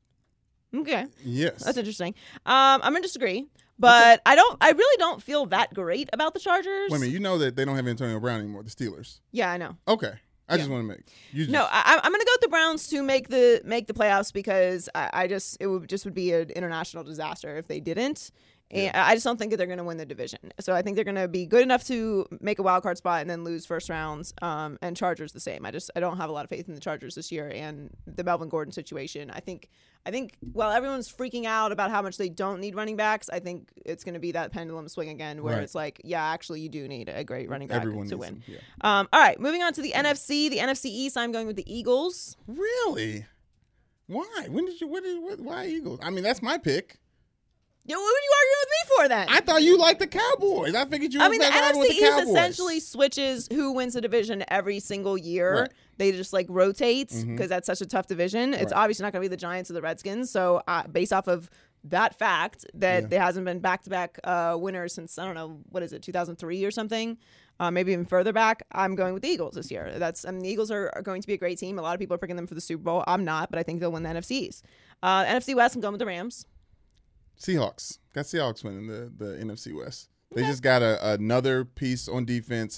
Okay, Yes. that's interesting. Um, I'm gonna disagree, but I don't. I really don't feel that great about the Chargers. Wait a minute. You know that they don't have Antonio Brown anymore, the Steelers. Yeah, I know. Okay. I just want to make. You just, No, I, I'm gonna go with the Browns to make the make the playoffs because I, I just it would just would be an international disaster if they didn't. And I just don't think that they're going to win the division. So I think they're going to be good enough to make a wild card spot and then lose first rounds. Um, and Chargers the same. I just I don't have a lot of faith in the Chargers this year and the Melvin Gordon situation. I think I think while everyone's freaking out about how much they don't need running backs, I think it's going to be that pendulum swing again where Right. it's like, yeah, actually you do need a great running back Everyone to needs win. them, yeah. Um, all right, moving on to the N F C. The N F C East. I'm going with the Eagles. Really? Why? When did you? What did? What, why Eagles? I mean, that's my pick. Yo, what were you arguing with me for then? I thought you liked the Cowboys. I figured you. I was mean, the that N F riding with C the East Cowboys. essentially switches who wins the division every single year. Right. They just like rotate because that's such a tough division. It's Right. obviously not going to be the Giants or the Redskins. So, uh, based off of that fact that Yeah. there hasn't been back-to-back uh, winners since I don't know what is it, two thousand three or something, uh, maybe even further back. I'm going with the Eagles this year. That's I mean, the Eagles are, are going to be a great team. A lot of people are picking them for the Super Bowl. I'm not, but I think they'll win the N F C East. Uh, N F C West. I'm going with the Rams. Seahawks. Got Seahawks winning the, the N F C West. They just got a, another piece on defense.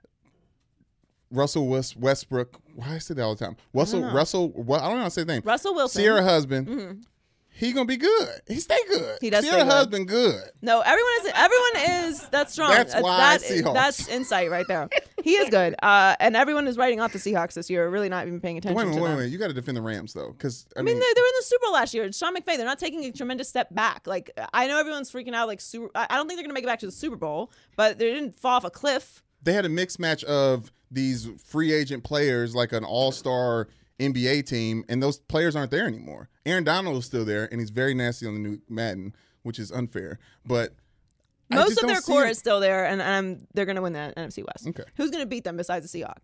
Russell West, Westbrook. Why I say that all the time? Russell. know. Russell. What I don't know how to say the name. Russell Wilson. Sierra husband. He gonna be good. He stay good. He does Sierra stay good. husband good. No, everyone is. Everyone is. That's strong. That's why that, Seahawks. That's insight right there. He is good, uh, and everyone is writing off the Seahawks this year. Really not even paying attention Wait a minute. to Wait a them. minute. You got to defend the Rams though, because I, I mean, mean, they, they were in the Super Bowl last year. Sean McVay. They're not taking a tremendous step back. Like I know everyone's freaking out. Like super, I I don't think they're gonna make it back to the Super Bowl, but they didn't fall off a cliff. they had a mixed match of these free agent players, like an all-star N B A team, and those players aren't there anymore. Aaron Donald is still there, and he's very nasty on the new Madden, which is unfair. But I Most just of don't their see core it. is still there, and um, they're gonna win the N F C West. Okay. Who's gonna beat them besides the Seahawks?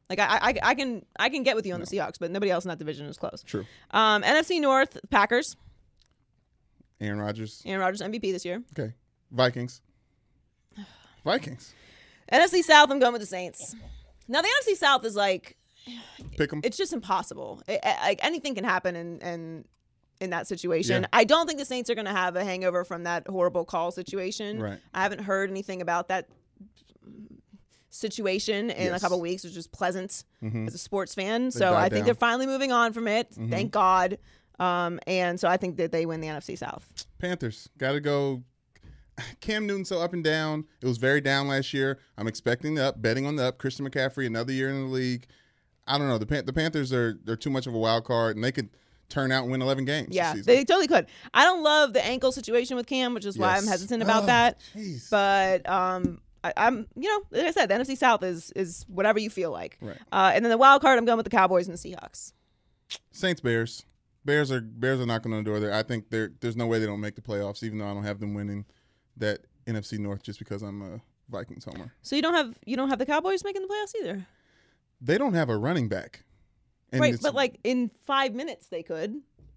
Like I, I, I can, I can get with you on no. the Seahawks, but nobody else in that division is close. True. Um, N F C North, Packers. Aaron Rodgers. Aaron Rodgers M V P this year. Okay. Vikings. Vikings. N F C South, I'm going with the Saints. Now the N F C South is like, pick 'em. It's just impossible. It, like anything can happen, and and. in that situation. Yeah. I don't think the Saints are going to have a hangover from that horrible call situation. Right. I haven't heard anything about that situation in yes. a couple of weeks, which is pleasant mm-hmm. as a sports fan. They so I think down. they're finally moving on from it. Mm-hmm. Thank God. Um, and so I think that they win the N F C South. Panthers. Got to go. Cam Newton so up and down. It was very down last year. I'm expecting the up, betting on the up. Christian McCaffrey, another year in the league. I don't know. The Pan- the Panthers are they're too much of a wild card, and they could turn out and win eleven games. Yeah, this season. they totally could. I don't love the ankle situation with Cam, which is why Yes. I'm hesitant about oh, that. Geez. But um, I, I'm, you know, like I said, the N F C South is is whatever you feel like. Right. Uh, and then the wild card, I'm going with the Cowboys and the Seahawks. Saints Bears. Bears are Bears are knocking on the door there. I think there there's no way they don't make the playoffs, even though I don't have them winning that N F C North just because I'm a Vikings homer. So you don't have you don't have the Cowboys making the playoffs either. They don't have a running back. And right, it's, but like in five minutes they could.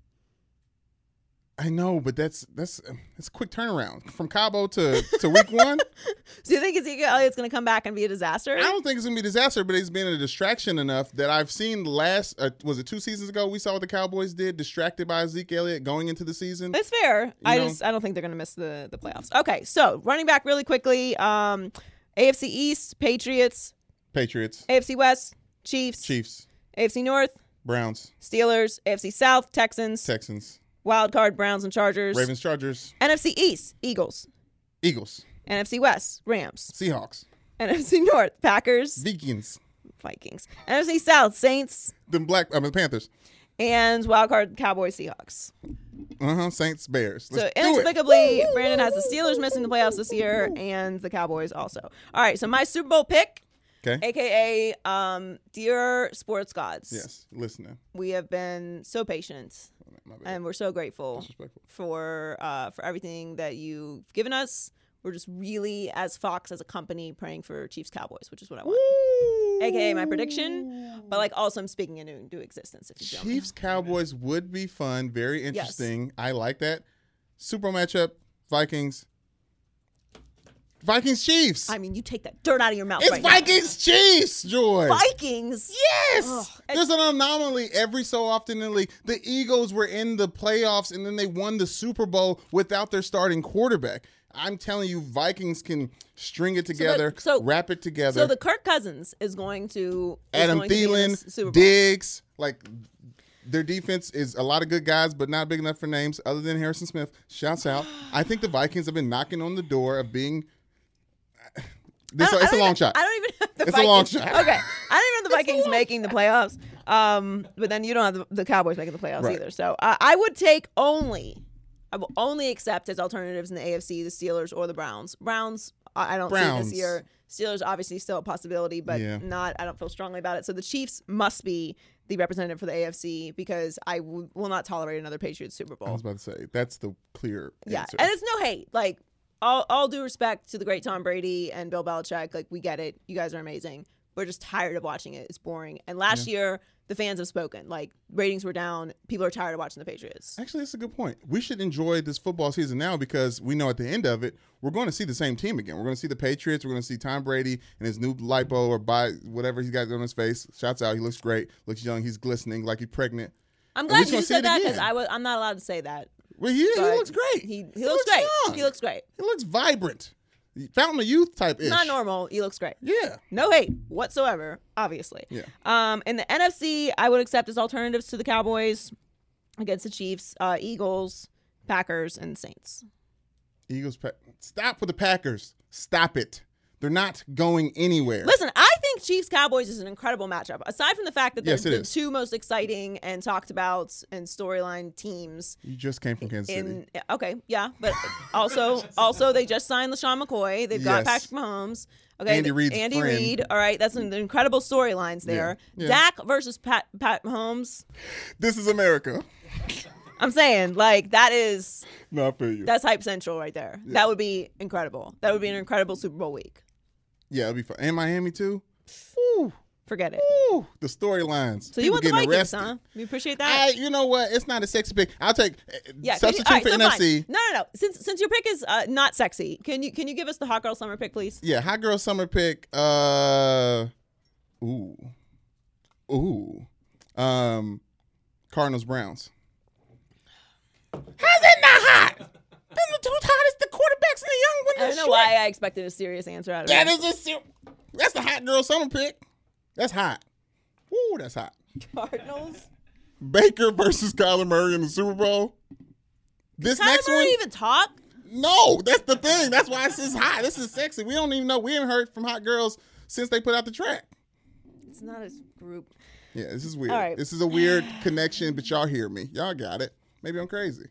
I know, but that's that's it's a quick turnaround from Cabo to, to week one. So you think Ezekiel Elliott's going to come back and be a disaster? I don't think it's going to be a disaster, but it's been a distraction enough that I've seen last, uh, was it two seasons ago we saw what the Cowboys did, distracted by Ezekiel Elliott going into the season. That's fair. You I know? just I don't think they're going to miss the, the playoffs. Okay, so running back really quickly. Um, A F C East, Patriots. Patriots. A F C West, Chiefs. Chiefs. A F C North, Browns. Steelers. A F C South, Texans. Texans. Wild card, Browns and Chargers. Ravens. Chargers. N F C East, Eagles. Eagles. N F C West, Rams. Seahawks. N F C North, Packers. Vikings. Vikings. N F C South, Saints. The black, I mean, Panthers. And wild card, Cowboys, Seahawks. Uh-huh, Saints, Bears. Let's So do it. inexplicably, Brandon has the Steelers missing the playoffs this year and the Cowboys also. All right, so my Super Bowl pick, Okay. A K A um, Dear Sports Gods. Yes, listening. We have been so patient My bad. and we're so grateful Disrespectful. for uh, for everything that you've given us. We're just really, as Fox, as a company, praying for Chiefs Cowboys, which is what I want. A K A my prediction, but like also I'm speaking it into existence. If you feel me. Chiefs Cowboys would be fun, very interesting. I like that. Super Bowl matchup, Vikings. Vikings Chiefs. I mean, you take that dirt out of your mouth It's right Vikings Chiefs, Joy. now. Vikings. Yes. Ugh. There's an anomaly every so often in the league. The Eagles were in the playoffs and then they won the Super Bowl without their starting quarterback. I'm telling you, Vikings can string it together, So, the, so wrap it together. So the Kirk Cousins is going to is Adam going to be in Thielen, this Super Bowl. Diggs, like their defense is a lot of good guys, but not big enough for names other than Harrison Smith. Shouts out. I think the Vikings have been knocking on the door of being. This, I don't- it's I a don't long even- shot. I don't even have the It's Vikings. a long shot. Okay, I don't even have the Vikings making the playoffs. Um, but then you don't have the, the Cowboys making the playoffs Right. either. So uh, I would take only, I will only accept as alternatives in the A F C the Steelers or the Browns. Browns, I I don't Browns. see this year. Steelers obviously still a possibility, but Yeah. not. I don't feel strongly about it. So the Chiefs must be the representative for the A F C because I w- will not tolerate another Patriots Super I Bowl. was about to say that's the clear Yeah, answer. and it's no hate. Like, all, all due respect to the great Tom Brady and Bill Belichick. Like, we get it. You guys are amazing. We're just tired of watching it. It's boring. And last year, the fans have spoken. Like, ratings were down. People are tired of watching the Patriots. Actually, that's a good point. We should enjoy this football season now because we know at the end of it, we're going to see the same team again. We're going to see the Patriots. We're going to see Tom Brady and his new lipo or by whatever he's got on his face. Shouts out. He looks great. Looks young. He's glistening like he's pregnant. I'm And glad we just you gonna see said it that because again. I was, I'm not allowed to say that. Well, he, he But looks great. He, he, looks, great. young. He looks great. He looks vibrant. Fountain of youth type ish. Not normal. He looks great. Yeah. No hate whatsoever, obviously. Yeah. Um, in the N F C, I would accept as alternatives to the Cowboys against the Chiefs, uh, Eagles, Packers, and Saints. Eagles. Pa- Stop with the Packers. Stop it. They're not going anywhere. Listen, I think Chiefs Cowboys is an incredible matchup. Aside from the fact that they're Yes, it the is. two most exciting and talked about and storyline teams. You just came from Kansas City. In okay, yeah, but also also they just signed LaShawn McCoy. They've got Yes. Patrick Mahomes. Okay, Andy Reid's Andy friend. Reid. All right, that's an incredible storylines there. Yeah. Yeah. Dak versus Pat Pat Mahomes. This is America. I'm saying like that is No, I feel you. that's hype central right there. That would be incredible. That would be an incredible Super Bowl week. Yeah, it'll be fun. And Miami too. Woo. Forget it. Ooh, the storylines. So you People want the getting Vikings, arrested. huh? You appreciate that? I, you know what? It's not a sexy pick. I'll take uh, yeah. substitute you, all right, for so N F fine. C. No, no, no. Since since your pick is uh, not sexy, can you can you give us the hot girl summer pick, please? Yeah, hot girl summer pick. Uh, ooh, ooh, um, Cardinals Browns. How's that not hot? That's the two hottest the quarterbacks in the young one. I don't know why I expected a serious answer out of That it. is a ser- that's the hot girl summer pick. That's hot. Ooh, that's hot. Cardinals. Baker versus Kyler Murray in the Super Bowl. This Kyler next Murray one, even talk? no, that's the thing. That's why this is hot. This is sexy. We don't even know. We haven't heard from hot girls since they put out the track. It's not a group. Yeah, this is weird. All right. This is a weird connection, but y'all hear me. Y'all got it. Maybe I'm crazy.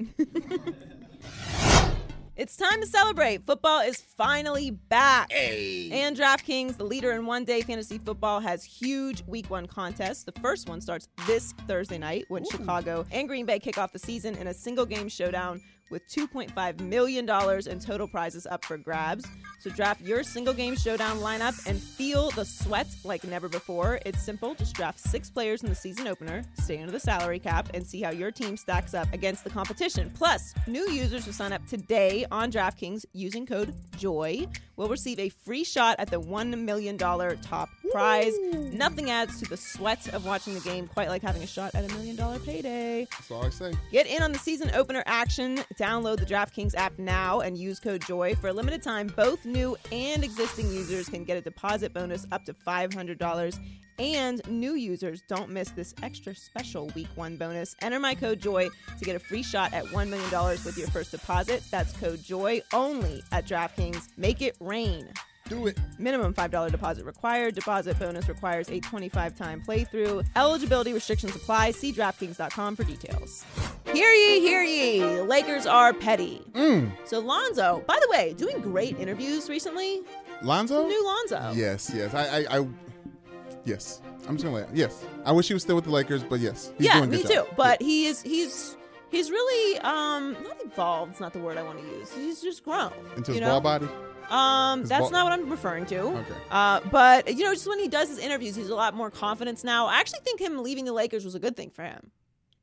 It's time to celebrate. Football is finally back. Hey. And DraftKings, the leader in one-day fantasy football, has huge Week One contests. The first one starts this Thursday night when Ooh. Chicago and Green Bay kick off the season in a single-game showdown with two point five million dollars in total prizes up for grabs. So draft your single-game showdown lineup and feel the sweat like never before. It's simple. Just draft six players in the season opener, stay under the salary cap, and see how your team stacks up against the competition. Plus, new users who sign up today on DraftKings using code JOY will receive a free shot at the one million dollars top prize. Ooh. Nothing adds to the sweat of watching the game quite like having a shot at a million dollar payday. That's all I say. Get in on the season opener action. Download the DraftKings app now and use code JOY. For a limited time, both new and existing users can get a deposit bonus up to five hundred dollars. And new users, don't miss this extra special Week One bonus. Enter my code JOY to get a free shot at one million dollars with your first deposit. That's code JOY only at DraftKings. Make it rain. Do it. Minimum five dollars deposit required. Deposit bonus requires a twenty-five time playthrough. Eligibility restrictions apply. See DraftKings dot com for details. Hear ye, hear ye. Lakers are petty. Mm. So Lonzo, by the way, doing great interviews recently. Lonzo? New Lonzo. Yes, yes. I, I, I yes. I'm just gonna lay it. Yes. I wish he was still with the Lakers, but yes. He's yeah, doing a me good too. job. But yeah. he is he's he's really um not evolved. It's not the word I want to use. He's just grown. Into you his know? ball body? Um, His that's ball- not what I'm referring to. Okay. Uh, but you know, just when he does his interviews, he's a lot more confidence now. I actually think him leaving the Lakers was a good thing for him.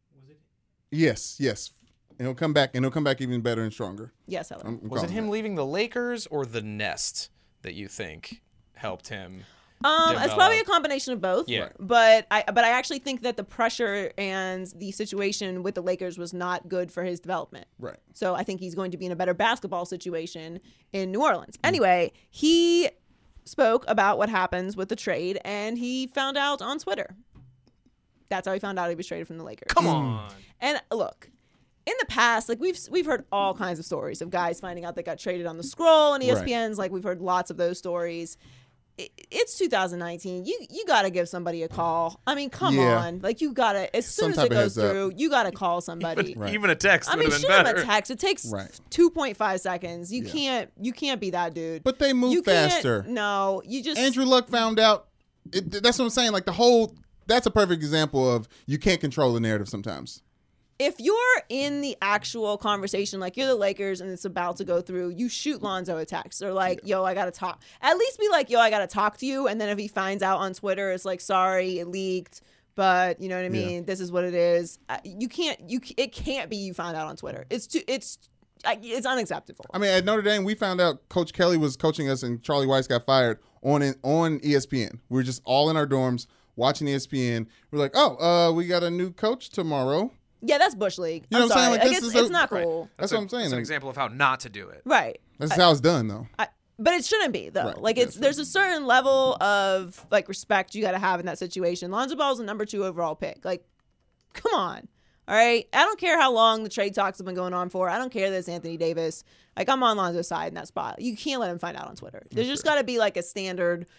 Yes, yes. And he'll come back, and he'll come back even better and stronger. Yes, Heather. I'm- I'm Was it calling him leaving the Lakers or the Nest that you think helped him? Um, it's develop? probably a combination of both. Yeah. But I but I actually think that the pressure and the situation with the Lakers was not good for his development. Right. So I think he's going to be in a better basketball situation in New Orleans. Anyway, he spoke about what happens with the trade, and he found out on Twitter. That's how he found out he was traded from the Lakers. Come on. And look, in the past, like we've we've heard all kinds of stories of guys finding out they got traded on the Scroll and E S P N's. Like we've heard lots of those stories. It, it's two thousand nineteen. You you got to give somebody a call. I mean, come Yeah. on. Like you got to, as soon Some as type it of goes heads up. through, you got to call somebody. Right. Even a text I would mean, have shoot been him better. a text. It takes Right. two point five seconds. You Yeah. can't you can't be that dude. But they move you can't- faster. No, you just Andrew Luck found out. It, that's what I'm saying. Like the whole, that's a perfect example of you can't control the narrative sometimes. if you're in the actual conversation, like you're the Lakers and it's about to go through, you shoot Lonzo a text or like, yo, I gotta talk. At least be like, yo, I gotta talk to you. And then if he finds out on Twitter, it's like, sorry, it leaked, but you know what I mean? Yeah. This is what it is. Uh, You can't, you it can't be you found out on Twitter. It's too, it's, I- it's unacceptable. I mean, at Notre Dame, we found out Coach Kelly was coaching us and Charlie Weiss got fired on on E S P N. We were just all in our dorms watching E S P N. We're like, oh, uh, we got a new coach tomorrow. Yeah, that's Bush League. You know I'm what I'm saying? sorry. Like, Like, this it's, is a- it's not Right. cool. That's a- what I'm saying. That's an Like, example of how not to do it. Right. That's how it's done, though. I, but it shouldn't be though. Right. Like it's Yes. there's a certain level of like respect you got to have in that situation. Lonzo Ball's a number two overall pick. Like, come on, all right. I don't care how long the trade talks have been going on for. I don't care that it's Anthony Davis. Like I'm on Lonzo's side in that spot. You can't let him find out on Twitter. There's just got to be like a standard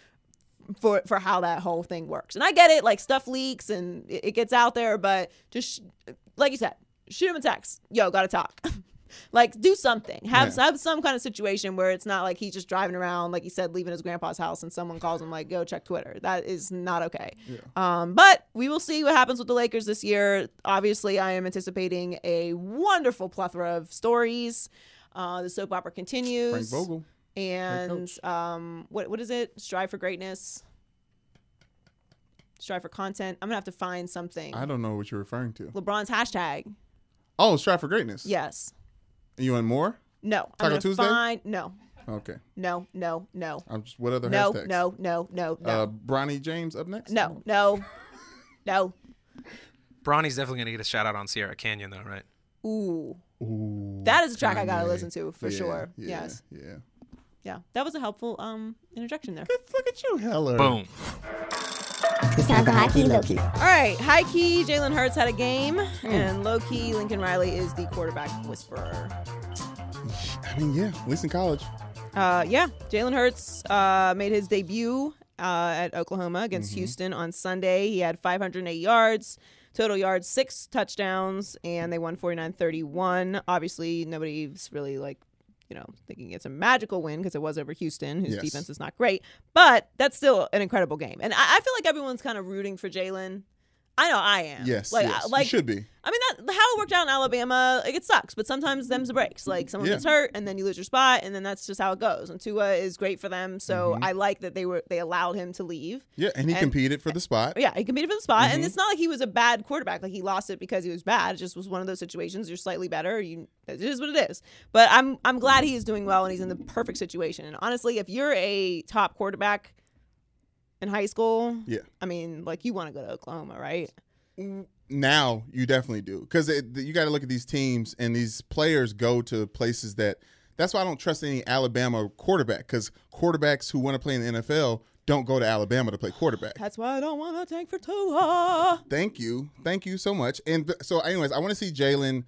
for for how that whole thing works. And I get it. Like stuff leaks and it, it gets out there, but just like you said, shoot him a text. Yo, gotta talk. Like, do something. Have, Yeah. have some kind of situation where it's not like he's just driving around, like he said, leaving his grandpa's house and someone calls him, like, go check Twitter. That is not okay. Um, but we will see what happens with the Lakers this year. Obviously, I am anticipating a wonderful plethora of stories. Uh, the soap opera continues. Frank Vogel. And um, what what is it? Strive for greatness. strive for content. I'm gonna have to find something. I don't know what you're referring to. LeBron's hashtag. Oh, strive for greatness. Yes. You want more? No. Taco I'm gonna Tuesday? find. No. Okay. No. No. No. I'm just, what other No. hashtags? No. No. No. No. Uh, Bronny James up next? no. No. No. Bronny's definitely gonna get a shout out on Sierra Canyon though, right? Ooh. Ooh, That is a track I gotta Kanye. listen to for Yeah, sure. Yeah, Yes. Yeah. Yeah. That was a helpful um interjection there. Look at you, Heller. Boom. It's time for high key, low key. All right, high key, Jalen Hurts had a game, and low key, Lincoln Riley is the quarterback whisperer. I mean, yeah, at least in college. Uh, yeah, Jalen Hurts uh, made his debut uh, at Oklahoma against Houston on Sunday. He had five hundred eight yards, total yards, six touchdowns, and they won forty-nine thirty-one. Obviously, nobody's really like, you know, thinking it's a magical win because it was over Houston, whose Yes. defense is not great. But that's still an incredible game. And I, I feel like everyone's kind of rooting for Jalen. I know I am. Yes, like, yes, I- like you should be. I mean, that how it worked out in Alabama, like, it sucks, but sometimes them's the breaks. Like, someone Yeah. gets hurt, and then you lose your spot, and then that's just how it goes. And Tua is great for them, so Mm-hmm. I like that they were they allowed him to leave. Yeah, and he And- competed for the spot. Yeah, he competed for the spot, Mm-hmm. and it's not like he was a bad quarterback. Like, he lost it because he was bad. It just was one of those situations. You're slightly better. You, it is what it is. But I'm I'm glad he is doing well, and he's in the perfect situation. And honestly, if you're a top quarterback in high school, Yeah. I mean, like, you want to go to Oklahoma, right? Now you definitely do, because you got to look at these teams, and these players go to places that. That's why I don't trust any Alabama quarterback, because quarterbacks who want to play in the N F L don't go to Alabama to play quarterback. That's why I don't want to tank for Tua. Thank you, thank you so much. And th- so, anyways, I want to see Jalen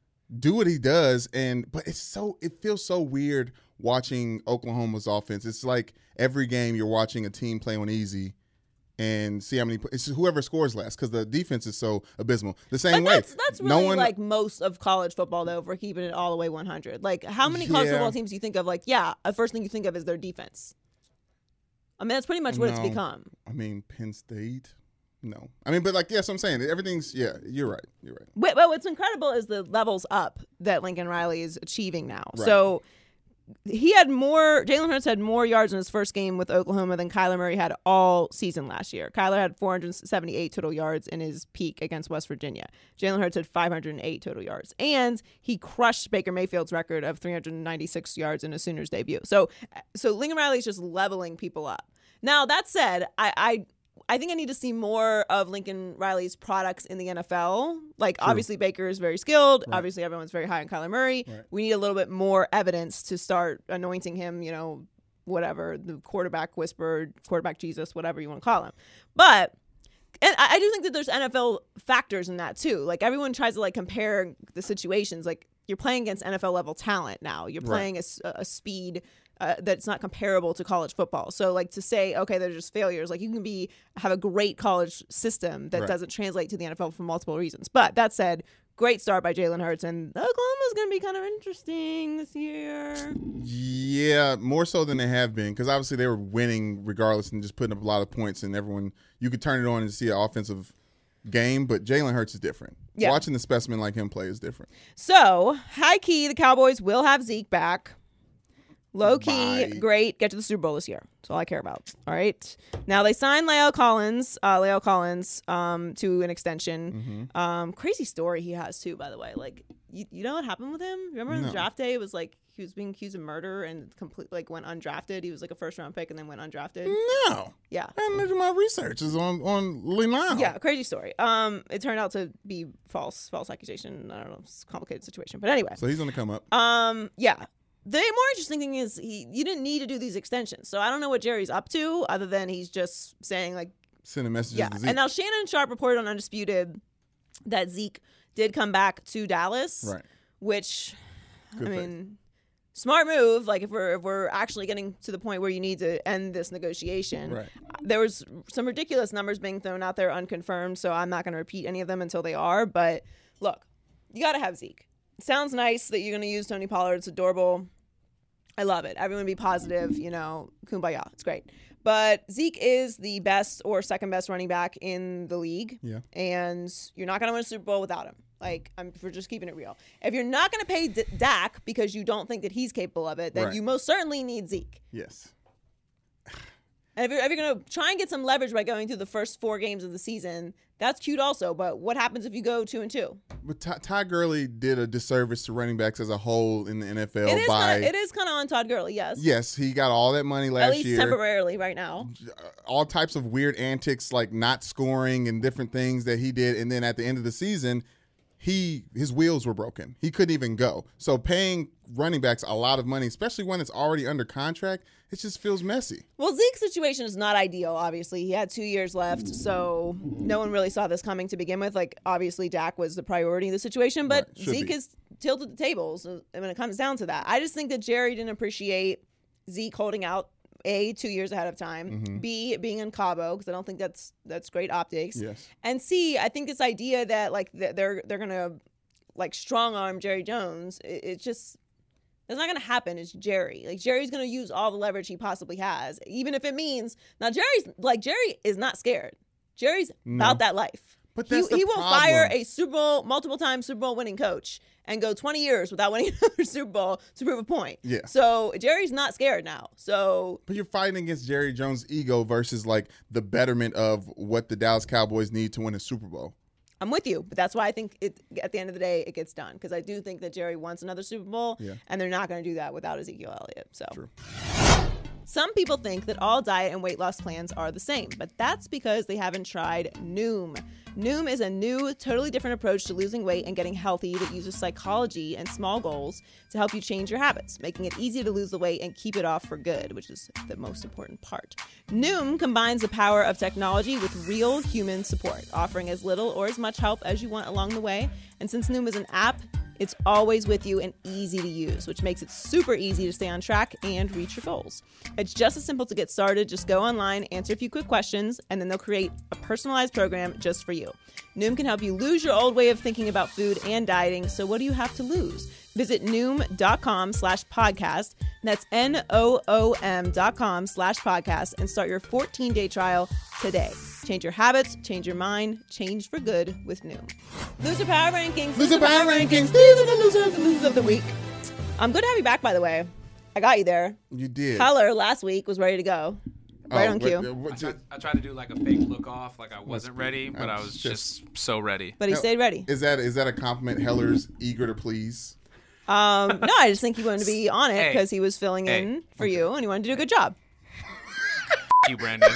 do what he does, and but it's so it feels so weird watching Oklahoma's offense. It's like every game you're watching a team play on easy. And see how many. It's whoever scores less, because the defense is so abysmal. The same But way. that's that's really no one, like most of college football, though. If we're keeping it all the way one hundred. Like, how many college Yeah. football teams do you think of? Like, yeah, the first thing you think of is their defense. I mean, that's pretty much what it's No. become. I mean, Penn State. No, I mean, but like, yes, I'm saying everything's. Yeah, you're right. You're right. But, but what's incredible is the levels up that Lincoln Riley is achieving now. Right. So he had more. Jalen Hurts had more yards in his first game with Oklahoma than Kyler Murray had all season last year. Kyler had four hundred seventy-eight total yards in his peak against West Virginia. Jalen Hurts had five hundred eight total yards, and he crushed Baker Mayfield's record of three hundred ninety-six yards in a Sooners debut. So, so Lincoln Riley's just leveling people up. Now that said, I. I I think I need to see more of Lincoln Riley's products in the N F L. Like, obviously, Baker is very skilled. Right. Obviously, everyone's very high on Kyler Murray. Right. We need a little bit more evidence to start anointing him, you know, whatever, the quarterback whisperer, quarterback Jesus, whatever you want to call him. But and I I do think that there's N F L factors in that, too. Like, everyone tries to, like, compare the situations. Like, you're playing against N F L level talent now. You're playing a s- a, speed uh, that's not comparable to college football. So, like, to say, okay, they're just failures. Like, you can be have a great college system that Right. doesn't translate to the N F L for multiple reasons. But that said, great start by Jalen Hurts, and Oklahoma's going to be kind of interesting this year. Yeah, more so than they have been, because obviously they were winning regardless and just putting up a lot of points, and everyone you could turn it on and see an offensive game. But Jalen Hurts is different. Yeah. Watching the specimen like him play is different. So, high key, the Cowboys will have Zeke back. Low key, Bye. great. Get to the Super Bowl this year. That's all I care about. All right. Now they signed Leo Collins, uh, Leo Collins, um, to an extension. Mm-hmm. Um, crazy story he has too, by the way. Like, you, you know what happened with him? Remember on the No. draft day? It was like he was being accused of murder and complete like went undrafted. He was like a first round pick and then went undrafted. No, Yeah. I didn't do my research. Is on on Lionel. Yeah, crazy story. Um, it turned out to be false, false accusation. I don't know, it's a complicated situation, but anyway. So he's gonna come up. Um, yeah. The more interesting thing is he you didn't need to do these extensions. So I don't know what Jerry's up to other than he's just saying like Sending messages yeah. to Zeke. And now Shannon Sharp reported on Undisputed that Zeke did come back to Dallas. Right. Which Good I faith. mean smart move. Like if we're if we're actually getting to the point where you need to end this negotiation. Right. There was some ridiculous numbers being thrown out there unconfirmed, so I'm not gonna repeat any of them until they are. But look, you gotta have Zeke. Sounds nice that you're going to use Tony Pollard. It's adorable. I love it. Everyone be positive, you know, kumbaya. It's great. But Zeke is the best or second best running back in the league. Yeah. And you're not going to win a Super Bowl without him. Like, I'm for just keeping it real. If you're not going to pay D- Dak because you don't think that he's capable of it, then Right. you most certainly need Zeke. Yes. And if you're, if you're going to try and get some leverage by going through the first four games of the season, that's cute also. But what happens if you go two and two? But Ty, Ty Gurley did a disservice to running backs as a whole in the N F L It is by kinda, it is kind of on Todd Gurley, yes. yes, he got all that money last At least year. temporarily right now. All types of weird antics like not scoring and different things that he did, and then at the end of the season, he his wheels were broken. He couldn't even go. So paying running backs a lot of money, especially when it's already under contract, it just feels messy. Well, Zeke's situation is not ideal, obviously. He had two years left, so no one really saw this coming to begin with. Like, obviously, Dak was the priority in the situation, but Right, should Zeke be. has tilted the tables when it comes down to that. I just think that Jerry didn't appreciate Zeke holding out, A, two years ahead of time, Mm-hmm. B, being in Cabo, because I don't think that's that's great optics, Yes. and C, I think this idea that, like, that they're, they're going to, like, strong-arm Jerry Jones, it, it's just... It's not going to happen. It's Jerry. Like, Jerry's going to use all the leverage he possibly has, even if it means... Now, Jerry's... Like, Jerry is not scared. Jerry's No. about that life. But He, that's the he will problem. fire a Super Bowl, multiple-time Super Bowl winning coach and go twenty years without winning another Super Bowl to prove a point. Yeah. So, Jerry's not scared now. So, But you're fighting against Jerry Jones' ego versus like the betterment of what the Dallas Cowboys need to win a Super Bowl. I'm with you, but that's why I think it. At the end of the day, it gets done because I do think that Jerry wants another Super Bowl, Yeah. and they're not going to do that without Ezekiel Elliott. So, True. Some people think that all diet and weight loss plans are the same, but that's because they haven't tried Noom. Noom is a new, totally different approach to losing weight and getting healthy that uses psychology and small goals to help you change your habits, making it easy to lose the weight and keep it off for good, which is the most important part. Noom combines the power of technology with real human support, offering as little or as much help as you want along the way. And since Noom is an app, it's always with you and easy to use, which makes it super easy to stay on track and reach your goals. It's just as simple to get started. Just go online, answer a few quick questions, and then they'll create a personalized program just for you. Noom can help you lose your old way of thinking about food and dieting, so what do you have to lose? Visit Noom.com slash podcast. That's N-O-O-M dot com slash podcast and start your fourteen-day trial today. Change your habits, change your mind, change for good with Noom. Loser Power Rankings. Loser Power Rankings. These are the losers, the losers of the week. I'm good to have you back, by the way. I got you there. You did. Heller last week was ready to go. Right Oh, on but, cue. uh, I what- tried, I tried to do like a fake look off, like I wasn't ready, but I was was just- just so ready. But he stayed ready. Is that is that a compliment? Heller's eager to please. Um, no, I just think he wanted to be on it Hey. because he was filling Hey. in for you and he wanted to do a good job. You, Brandon.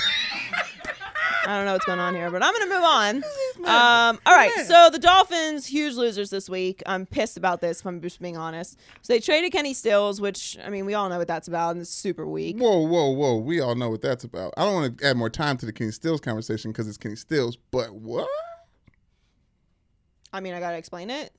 I don't know what's going on here, but I'm going to move on. Um, all right, so the Dolphins, huge losers this week. I'm pissed about this, if I'm just being honest. So they traded Kenny Stills, which, I mean, we all know what that's about, and it's super weak. Whoa, whoa, whoa! We all know what that's about. I don't want to add more time to the Kenny Stills conversation because it's Kenny Stills. But what? I mean, I got to explain it.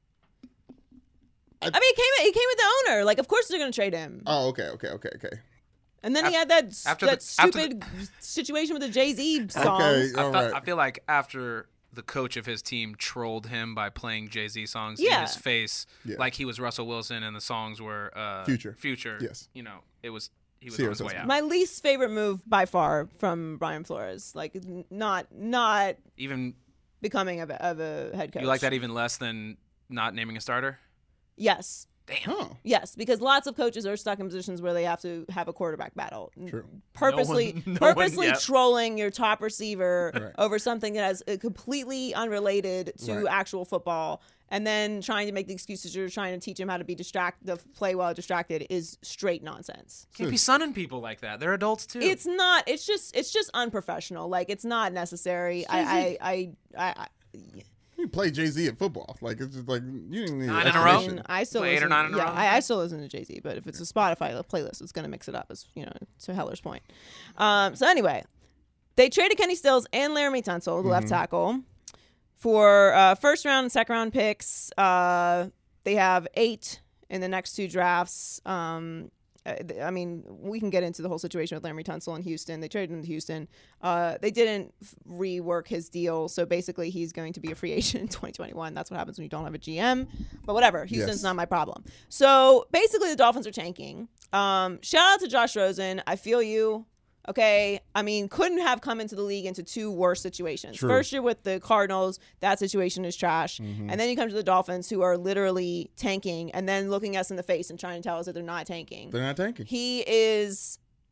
I- I, mean, he came, he came with the owner. Like, of course they're going to trade him. Oh, okay, okay, okay, okay. And then he Af- had that after that the- after stupid situation with the Jay-Z songs. Okay, I, all felt, right. I feel like after the coach of his team trolled him by playing Jay-Z songs Yeah. in his face, Yeah. like he was Russell Wilson, and the songs were uh, Future. Future. Yes. You know, it was he was Serious on his way husband. out. My least favorite move by far from Brian Flores. Like, n- not not Even becoming of a, of a head coach. you like that even less than not naming a starter? Yes. Huh. Yes, because lots of coaches are stuck in positions where they have to have a quarterback battle. True. Purposely, No one- no one purposely yet. trolling your top receiver Right. over something that is uh, completely unrelated to Right. actual football, and then trying to make the excuses you're trying to teach him how to be distracted, to play while distracted, is straight nonsense. Can't be sunning people like that. They're adults too. It's not. It's just. It's just unprofessional. Like, it's not necessary. I. I. I. I, I You play Jay Z at football. Like it's just like you didn't need Nine an in a row? explanation. I still Play eight or listen, nine in a yeah, row? I, I still listen to Jay Z, but if it's a Spotify playlist, it's going to mix it up. As you know, to Heller's point. Um, so anyway, they traded Kenny Stills and Laramie Tunsil, the left tackle, for uh, first round and second round picks. Uh, they have eight in the next two drafts. Um, uh, th- I mean, we can get into the whole situation with Laramie Tunsil in Houston. They traded him to Houston. Uh, they didn't f- rework his deal, so basically he's going to be a free agent in twenty twenty-one. That's what happens when you don't have a G M. But whatever, Houston's Yes. not my problem. So basically, the Dolphins are tanking. Um, shout out to Josh Rosen. I feel you. Okay, I mean, couldn't have come into the league into two worse situations. True. First year with the Cardinals, that situation is trash. Mm-hmm. And then you come to the Dolphins, who are literally tanking, and then looking us in the face and trying to tell us that they're not tanking. They're not tanking. He is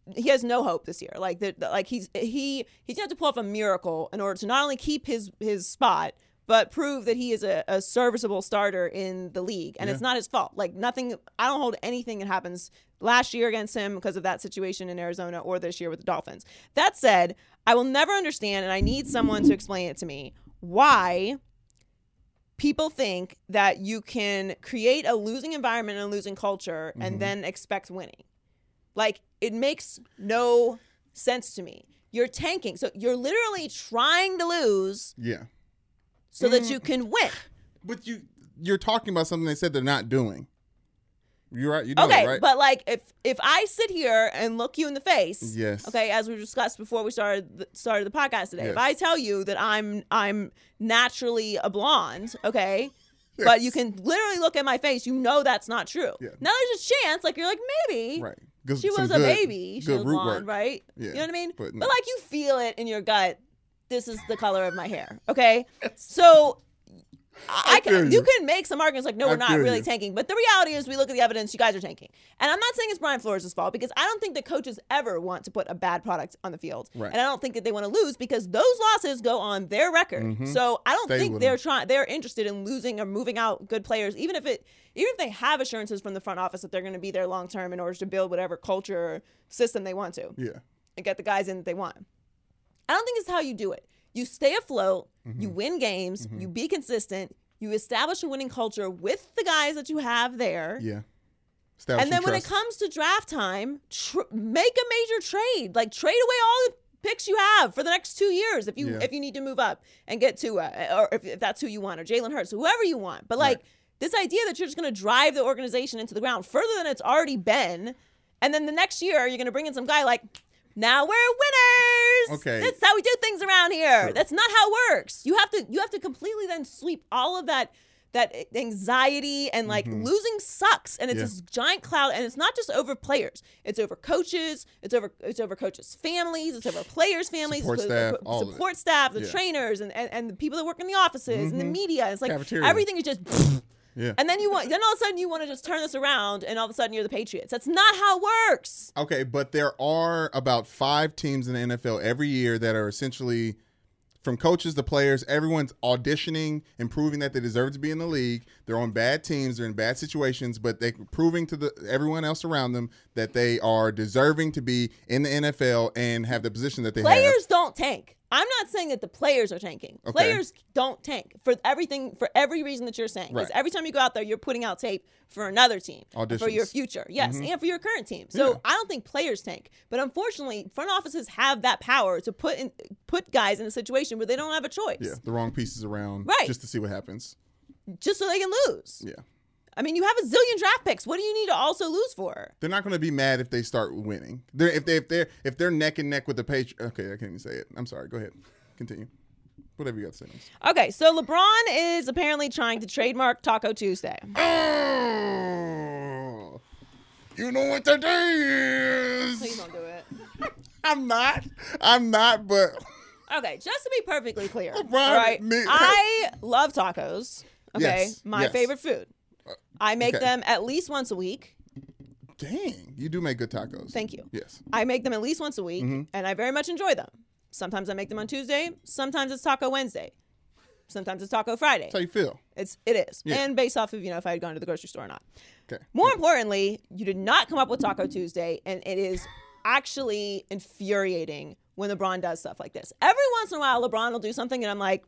he has no hope this year. Like the, the- like he's he he's going to have to pull off a miracle in order to not only keep his his spot, but prove that he is a, a serviceable starter in the league. And Yeah. it's not his fault. Like nothing, I don't hold anything that happens last year against him because of that situation in Arizona or this year with the Dolphins. That said, I will never understand, and I need someone to explain it to me, why people think that you can create a losing environment and a losing culture Mm-hmm. and then expect winning. Like, it makes no sense to me. You're tanking. So you're literally trying to lose Yeah. so that you can win. But you you're talking about something they said they're not doing. You're right. You know Okay, that, right? but like if if I sit here and look you in the face, Yes. okay, as we discussed before we started the, started the podcast today, if Yes. I tell you that I'm I'm naturally a blonde, okay, but you can literally look at my face, you know that's not true. Yeah. Now there's a chance, like you're like maybe right. Good- she some was a good- baby, she good was root blonde, work. right? Yeah, You know what I mean? but But, no. like you feel it in your gut. This is the color of my hair, okay? So. I, I feel can, you. you can make some arguments like, no, I we're not feel really you. tanking. But the reality is we look at the evidence, you guys are tanking. And I'm not saying it's Brian Flores' fault because I don't think that coaches ever want to put a bad product on the field. Right. And I don't think that they want to lose because those losses go on their record. So I don't Stay think with they're them. trying they're interested in losing or moving out good players, even if it even if they have assurances from the front office that they're going to be there long term in order to build whatever culture or system they want to Yeah. and get the guys in that they want. I don't think it's how you do it. You stay afloat, you win games, you be consistent, you establish a winning culture with the guys that you have there. Yeah. Establish And then some when it trust. comes to draft time, tr- make a major trade. Like trade away all the picks you have for the next two years if you Yeah. if you need to move up and get to uh, or if, if that's who you want, or Jalen Hurts, whoever you want. But like Right. this idea that you're just going to drive the organization into the ground further than it's already been, and then the next year you're going to bring in some guy like, now we're winners. Okay. That's how we do things around here. True. That's not how it works. You have to you have to completely then sweep all of that that anxiety and like losing sucks, and it's Yeah. this giant cloud, and it's not just over players. It's over coaches. It's over it's over coaches' families. It's over players' families. Support it's staff, over all of it. support staff, the Yeah. trainers, and, and and the people that work in the offices and the media. It's like Cafeteria. everything is just. Yeah. And then you want then all of a sudden you want to just turn this around, and all of a sudden you're the Patriots. That's not how it works. Okay, but there are about five teams in the N F L every year that are essentially, from coaches to players, everyone's auditioning and proving that they deserve to be in the league. They're on bad teams, they're in bad situations, but they're proving to the everyone else around them that they are deserving to be in the N F L and have the position that they Players have. don't tank. I'm not saying that the players are tanking. Okay. Players don't tank for everything, for every reason that you're saying. Because Right. every time you go out there, you're putting out tape for another team, for Auditions. your future, yes, and for your current team. So Yeah. I don't think players tank. But unfortunately, front offices have that power to put in, put guys in a situation where they don't have a choice, Yeah, the wrong pieces around Right. just to see what happens. just so they can lose. Yeah. I mean, you have a zillion draft picks. What do you need to also lose for? They're not going to be mad if they start winning. They're if they if they're if they're neck and neck with the Patriots. Okay, I can't even say it. I'm sorry. Go ahead. Continue. Whatever you got to say. Nice. Okay, so LeBron is apparently trying to trademark Taco Tuesday. Oh, you know what that is? Please don't do it. I'm not. I'm not. But Okay, just to be perfectly clear, all LeBron right? need- I love tacos. Okay, Yes, my yes. favorite food. I make okay. them at least once a week. dang, you do make good tacos. Thank you. Yes. I make them at least once a week, Mm-hmm. and I very much enjoy them. Sometimes I make them on Tuesday. Sometimes it's Taco Wednesday. Sometimes it's Taco Friday. That's how you feel. It's it is, Yeah. and based off of you know if I had gone to the grocery store or not. Okay. More importantly, you did not come up with Taco Tuesday, and it is actually infuriating when LeBron does stuff like this. Every once in a while, LeBron will do something, and I'm like,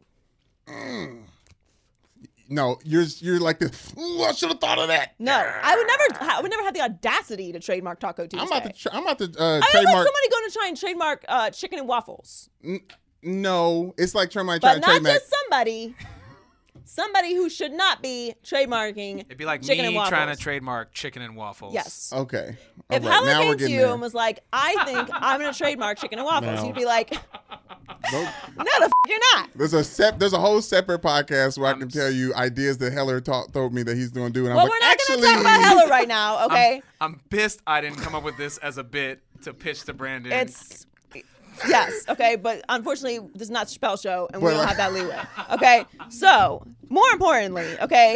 No, you're you're like this. Ooh, I should have thought of that. no, I would never, I would never have the audacity to trademark Taco Tuesday. I'm about to. Tr- I'm about to uh, I mean, like trademark. somebody going to try and trademark uh, chicken and waffles, No, it's like trying to but try not trademark. just somebody, somebody who should not be trademarking. It'd be like chicken me and waffles. trying to trademark chicken and waffles. Yes. Okay. If All right, Helen now we're came to getting you there. and was like, I think I'm going to trademark chicken and waffles, No. you'd be like, Nope. no, the f- you're not. There's a sep- There's a whole separate podcast where I I'm can tell you ideas that Heller taught, told me that he's going to do, and Well, I'm we're like, not going actually, to talk about Heller right now, okay? I'm pissed I didn't come up with this as a bit to pitch to Brandon. It's yes, okay, but unfortunately, this is not a Chappelle show, and we But- don't have that leeway. Okay, so more importantly, okay,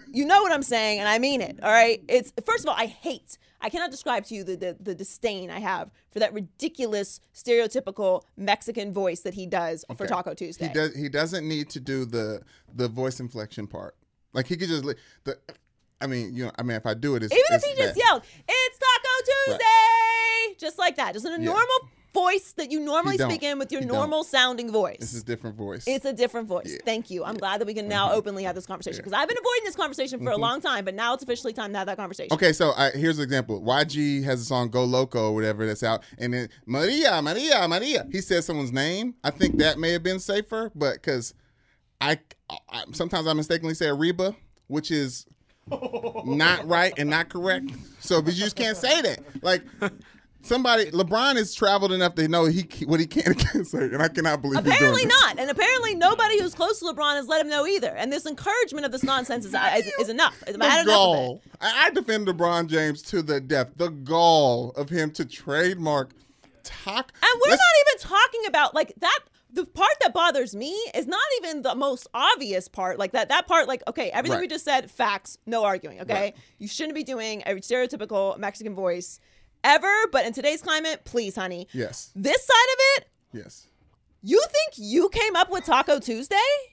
You know what I'm saying, and I mean it. All right. It's first of all, I hate. I cannot describe to you the, the the disdain I have for that ridiculous, stereotypical Mexican voice that he does for Okay. Taco Tuesday. He does. He doesn't need to do the the voice inflection part. Like he could just li- the. I mean, you know, I mean, if I do it, it's Even it's if he just bad. yelled, "It's Taco Tuesday," just like that, just in a Yeah. normal voice that you normally He don't. speak in with your He don't. normal sounding voice. This is a different voice. It's a different voice. Yeah. Thank you. I'm glad that we can now openly have this conversation because I've been avoiding this conversation for a long time, but now it's officially time to have that conversation. Okay, so I, here's an example. Y G has a song "Go Loco" or whatever that's out, and then Maria, Maria, Maria. He says someone's name. I think that may have been safer, but because I, I sometimes I mistakenly say Ariba, which is not right and not correct. So, but you just can't say that. Like somebody, LeBron has traveled enough to know he what he can and can't say, and I cannot believe Apparently he's doing not, and apparently nobody who's close to LeBron has let him know either. And this encouragement of this nonsense is is, is enough. I've The had enough of it. gall. I, I defend LeBron James to the death. The gall of him to trademark talk. And we're Let's- not even talking about like that. The part that bothers me is not even the most obvious part. Like that, that part, like, okay, everything Right. we just said, facts, no arguing, okay? Right. You shouldn't be doing a stereotypical Mexican voice ever, but in today's climate, please, honey. Yes. This side of it, Yes. you think you came up with Taco Tuesday?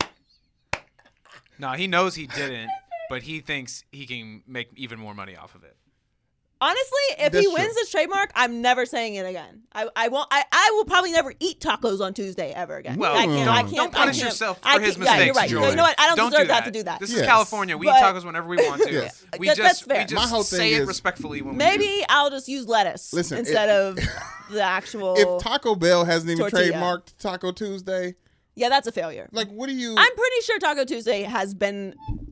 No, he knows he didn't, but he thinks he can make even more money off of it. Honestly, if That's he wins true. this trademark, I'm never saying it again. I, I won't. I, I will probably never eat tacos on Tuesday ever again. Well, I can't, don't, I can't, don't I punish can't- yourself I for his can't- Yeah, you're mistakes, right. Joy. You know what? I don't, Don't deserve do that to do that. This Yes. is California. We But- eat tacos whenever we want to. Yeah. We That- just that's fair. we just My whole say thing it is- respectfully when we Maybe do. I'll just use lettuce Listen, instead if- of the actual. If Taco Bell hasn't even Tortilla. trademarked Taco Tuesday, yeah, that's a failure. like, what do you? I'm pretty sure Taco Tuesday has been.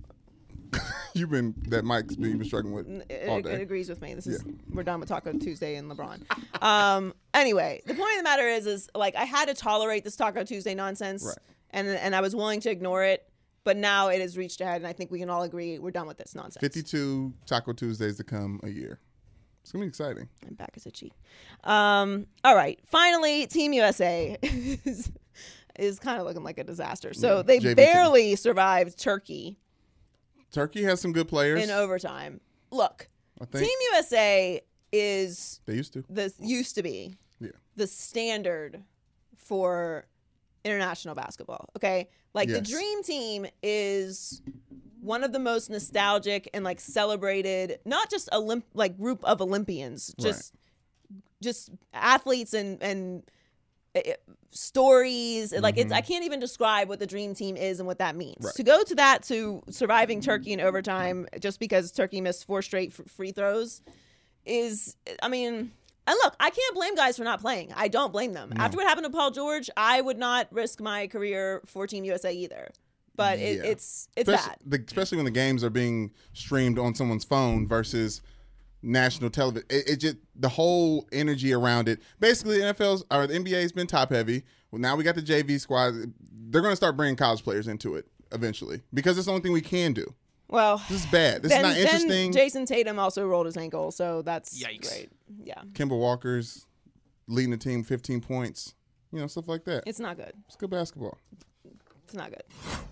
You've been that Mike's been even struggling with It, all it day. agrees with me. This is Yeah. we're done with Taco Tuesday and LeBron. Um. Anyway, the point of the matter is, is like I had to tolerate this Taco Tuesday nonsense, Right. and and I was willing to ignore it. But now it has reached ahead, and I think we can all agree we're done with this nonsense. fifty-two Taco Tuesdays to come a year. It's gonna be exciting. My back is itchy. Um, all right. Finally, Team U S A is, is kind of looking like a disaster. So Yeah, they J V team. barely survived Turkey Turkey has some good players. in overtime. Look, I think Team U S A is they used to. the used to be Yeah. the standard for international basketball. Okay, like the Yes. dream team is one of the most nostalgic and like celebrated, not just Olymp like group of Olympians, just just athletes and and uh, stories. Like it's I can't even describe what the dream team is and what that means. Mm-hmm. Right. To go to that to surviving Turkey in overtime just because Turkey missed four straight f- free throws is, I mean. And look, I can't blame guys for not playing. I don't blame them. After what happened to Paul George, I would not risk my career for Team U S A either. But it, Yeah. it's it's especially, bad. the, especially when the games are being streamed on someone's phone versus national television. It, it just the whole energy around it. Basically, the N F L's or the N B A has been top heavy. Well, now we got the J V squad. They're going to start bringing college players into it eventually because it's the only thing we can do. Well, This is bad. This then, is not then interesting. Jason Tatum also rolled his ankle, so that's Yikes. great. Yeah, Kemba Walker's leading the team fifteen points. You know, stuff like that. it's not good. It's good basketball. It's not good.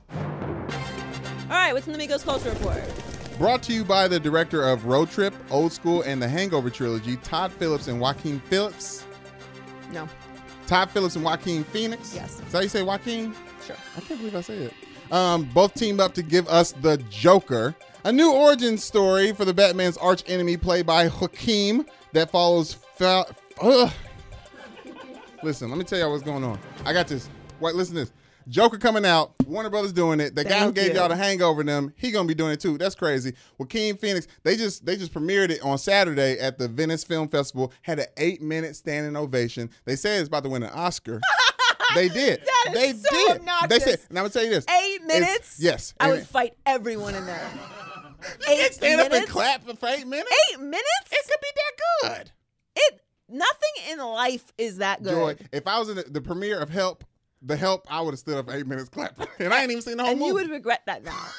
All right, what's in the Migos Culture Report? Brought to you by the director of Road Trip, Old School, and the Hangover trilogy, Todd Phillips and Joaquin Phillips. No, Todd Phillips and Joaquin Phoenix. Yes. Is that how you say Joaquin? sure. I can't believe I say it. Um, both teamed up to give us the Joker, a new origin story for the Batman's arch enemy, played by Joaquin, that follows. Fa- Ugh. Listen, let me tell y'all what's going on. I got this. Wait, listen to this. Joker coming out. Warner Brothers doing it. The guy who Thank gave you. y'all the Hangover, them, he gonna be doing it too. That's crazy. Joaquin Phoenix. They just they just premiered it on Saturday at the Venice Film Festival. Had an eight minute standing ovation. They said it's about to win an Oscar. They did. That is they so did. obnoxious. They said. And I'm gonna tell you this. Eight It's- minutes? yes. I And would fight everyone in there. you can't Eight stand up and minutes? clap for eight minutes. Eight minutes? It could be that good. It nothing in life is that good. Joy, if I was in the, the premiere of Help, The Help, I would have stood up for eight minutes clapping. And I ain't even seen the whole and movie. you would regret that now.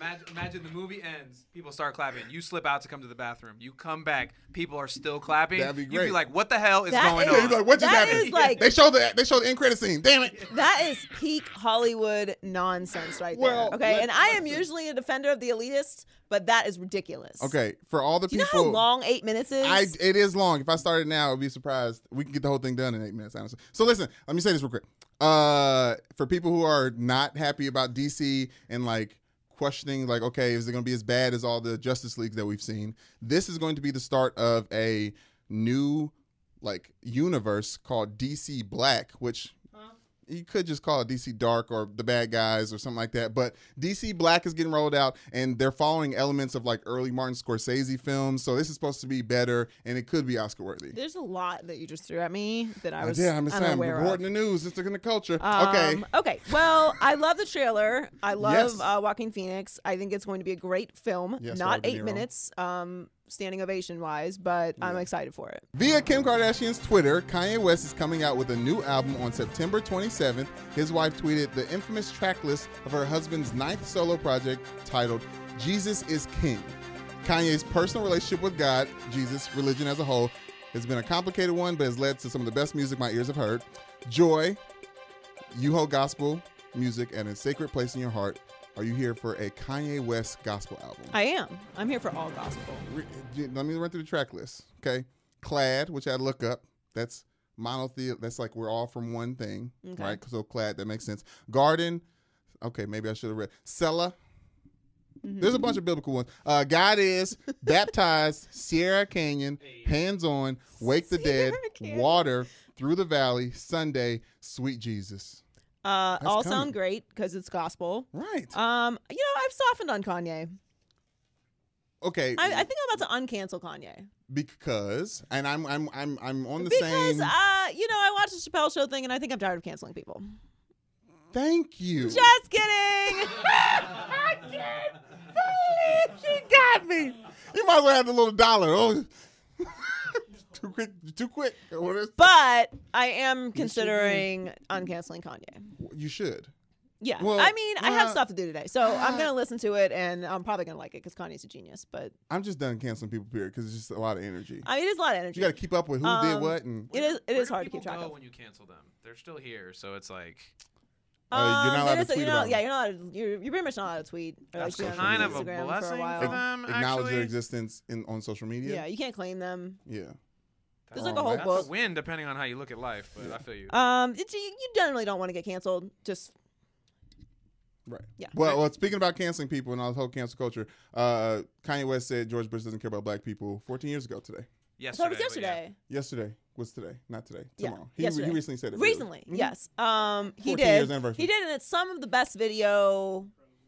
Imagine, imagine the movie ends, people start clapping. You slip out to come to the bathroom. You come back, people are still clapping. That'd be You'd great. be like, "What the hell is That going is- on?" He's like, what just That happened? is like- they showed the they showed the end credit scene. Damn it. That is peak Hollywood nonsense right Well, there. Okay, let- and I am usually a defender of the elitists, but that is ridiculous. Okay, for all the Do you people. know how long eight minutes is? I it is long. If I started now, I'd be surprised. We can get the whole thing done in eight minutes, honestly. So listen, let me say this real quick. Uh, for people who are not happy about D C and like questioning, like, okay, is it going to be as bad as all the Justice Leagues that we've seen? This is going to be the start of a new like universe called D C Black, which. You could just call it D C Dark or The Bad Guys or something like that. But D C Black is getting rolled out, and they're following elements of like early Martin Scorsese films. So this is supposed to be better, and it could be Oscar worthy. There's a lot that you just threw at me that I was yeah, I'm just saying, I'm unaware reporting of. the news. It's in the culture. Um, okay. Okay. Well, I love the trailer. I love Yes. uh, Joaquin Phoenix. I think it's going to be a great film. Yes, Not Robert De eight Niro. minutes, um, standing ovation wise, but I'm excited for it. Via Kim Kardashian's Twitter, Kanye West is coming out with a new album on September twenty-seventh. His wife tweeted the infamous track list of her husband's ninth solo project titled Jesus is King. Kanye's personal relationship with God, Jesus, religion as a whole, has been a complicated one, but has led to some of the best music my ears have heard. Joy, you hold gospel music at a sacred place in your heart. Are you here for a Kanye West gospel album? I am. I'm here for all gospel. Re- Let me run through the track list. Okay. Clad, which I had to look up. That's monothe. That's like we're all from one thing. Okay. Right? So Clad, that makes sense. Garden. Okay, maybe I should have read. Sella. Mm-hmm. There's a bunch of biblical ones. Uh, God is, Baptized, Sierra Canyon, Hands On, Wake the Dead, Sierra Canyon. Water, Through the Valley, Sunday, Sweet Jesus. Uh, That's all coming. sound great because it's gospel. Right. Um, you know, I've softened on Kanye. Okay. I, I think I'm about to uncancel Kanye because, and I'm I'm I'm I'm on the because, same. uh, you know, I watched the Chappelle Show thing, and I think I'm tired of canceling people. Thank you. Just kidding. I can't believe she got me. You might as well have the little dollar. Oh, too quick, too quick. What is- But I am considering uncanceling Kanye. You should. Yeah, Well, I mean, I have uh, stuff to do today, so I'm gonna listen to it, and I'm probably gonna like it because Kanye's a genius. But I'm just done canceling people, period, because it's just a lot of energy. I mean, it's a lot of energy. You got to keep up with who did Um, what, and It is. It Where is do hard to keep people track go of. when you cancel them? They're still here, so it's like Uh, you're not Um, allowed there to is a- tweet you're not, about yeah, them. you're not. You're, you're pretty much not allowed to tweet. Or that's like, be on kind of a Instagram for blessing while. for them. acknowledge Actually, their existence in on social media. Yeah, you can't claim them. Yeah. There's like a Oh, whole that's book. a win depending on how you look at life, but I feel you. Um, it, you, you generally don't want to get canceled. Just Right. Yeah. Well, well, speaking about canceling people and all the whole cancel culture, uh, Kanye West said George Bush doesn't care about black people fourteen years ago today. I thought it was Yesterday, but yeah. yesterday. Yesterday. What's today? Not today. Yeah, Tomorrow. He, yesterday. he recently said it. really. Recently, Mhm. yes. Um, he fourteen years did. anniversary. He did, and it's some of the best video.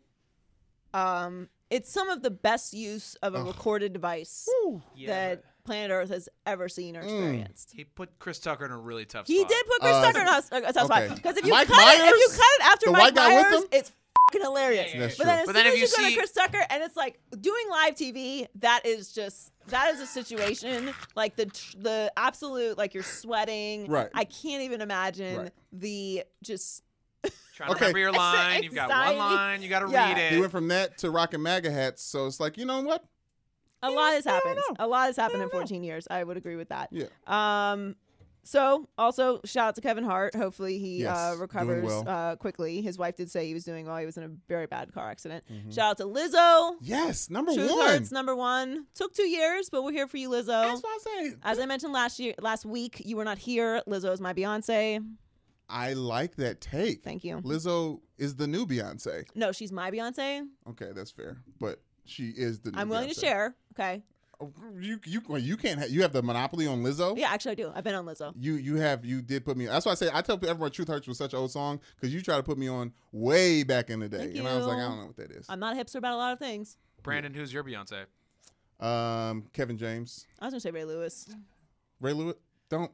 Um, it's some of the best use of a recorded device Yeah, that but planet Earth has ever seen or Mm. experienced. he put Chris Tucker in a really tough He spot. did put Chris Uh, Tucker in a tough spot okay. because if you Mike cut it, if you Myers? cut it after The Mike white guy with Myers, him? it's fucking hilarious. That's but then true. as But soon then as if you, you go see- to Chris Tucker, and it's like doing live T V, that is just that is a situation like the tr- the absolute like you're sweating. Right. I can't even imagine Right. the just. Trying to Okay. remember your line. You've got one Anxiety. line. You got to Yeah. read it. He went from that to rocking MAGA hats, so it's like, you know what? A lot has I don't happened. know. A lot has happened I in don't know. fourteen years. I would agree with that. Yeah. Um, so also shout out to Kevin Hart. Hopefully he Yes, uh, doing recovers well. uh, quickly. His wife did say he was doing well. He was in a very bad car accident. Mm-hmm. Shout out to Lizzo. Yes, number Truth one. Hurts number one. Took two years, but we're here for you, Lizzo. That's what I'm saying. As I mentioned last year, last week, you were not here. Lizzo is my Beyonce. I like that take. Thank you. Lizzo is the new Beyonce. No, she's my Beyonce. Okay, that's fair, but she is the new I'm willing to Beyonce. share. Okay. Oh, You you well, you can't ha- you have the monopoly on Lizzo. Yeah, actually, I do. I've been on Lizzo. You you have you did put me. That's why I say I tell everyone Truth Hurts was such an old song because you try to put me on way back in the day, Thank and I was like you. I don't know what that is. I'm not a hipster about a lot of things. Brandon, who's your Beyonce? Um, Kevin James, I was gonna say Ray Lewis. Ray Lewis. Don't.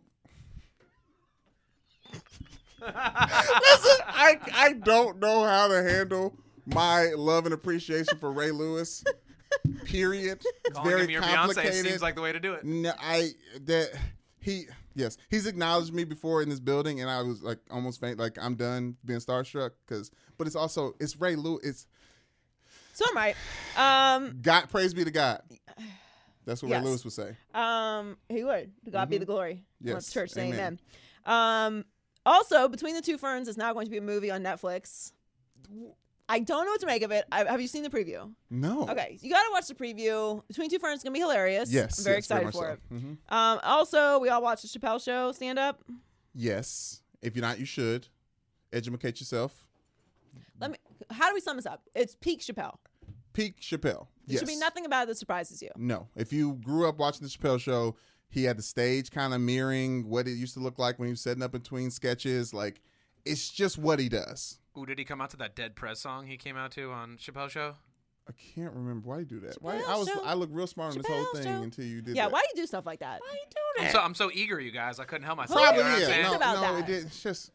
Listen, I I don't know how to handle my love and appreciation for Ray Lewis. Period. It's Calling very him your complicated. Beyonce seems like the way to do it. No, I that he yes he's acknowledged me before in this building, and I was like almost faint, like I'm done being starstruck because. But it's also it's Ray Lewis. It's So I'm right. Um, God, praise be to God. That's what Yes. Ray Lewis would say. um, he would. To God be the glory. Yes. Let the church say Amen. amen. Um, also, Between the Two Ferns is now going to be a movie on Netflix. I don't know what to make of it. I, have you seen the preview? No. Okay, you got to watch the preview. Between Two Ferns is going to be hilarious. Yes. I'm very yes, very excited for much it. so. Mhm. Um, also, we all watched the Chappelle Show stand up. Yes. If you're not, you should. Educate yourself. Let me. How do we sum this up? It's peak Chappelle. Peak Chappelle. There Yes. should be nothing about it that surprises you. No. If you grew up watching the Chappelle Show, he had the stage kind of mirroring what it used to look like when he was setting up between sketches. Like, it's just what he does. Ooh, did he come out to that Dead Prez song he came out to on Chappelle Show? I can't remember why you do that. Why Chappelle I was Show. I looked real smart on this whole Chappelle thing Show. until you did Yeah, that. why do you do stuff like that? Why you do I'm so, I'm so eager, you guys. I couldn't help myself. Probably you know what I'm yeah. saying? No, about no, that. it did. It's just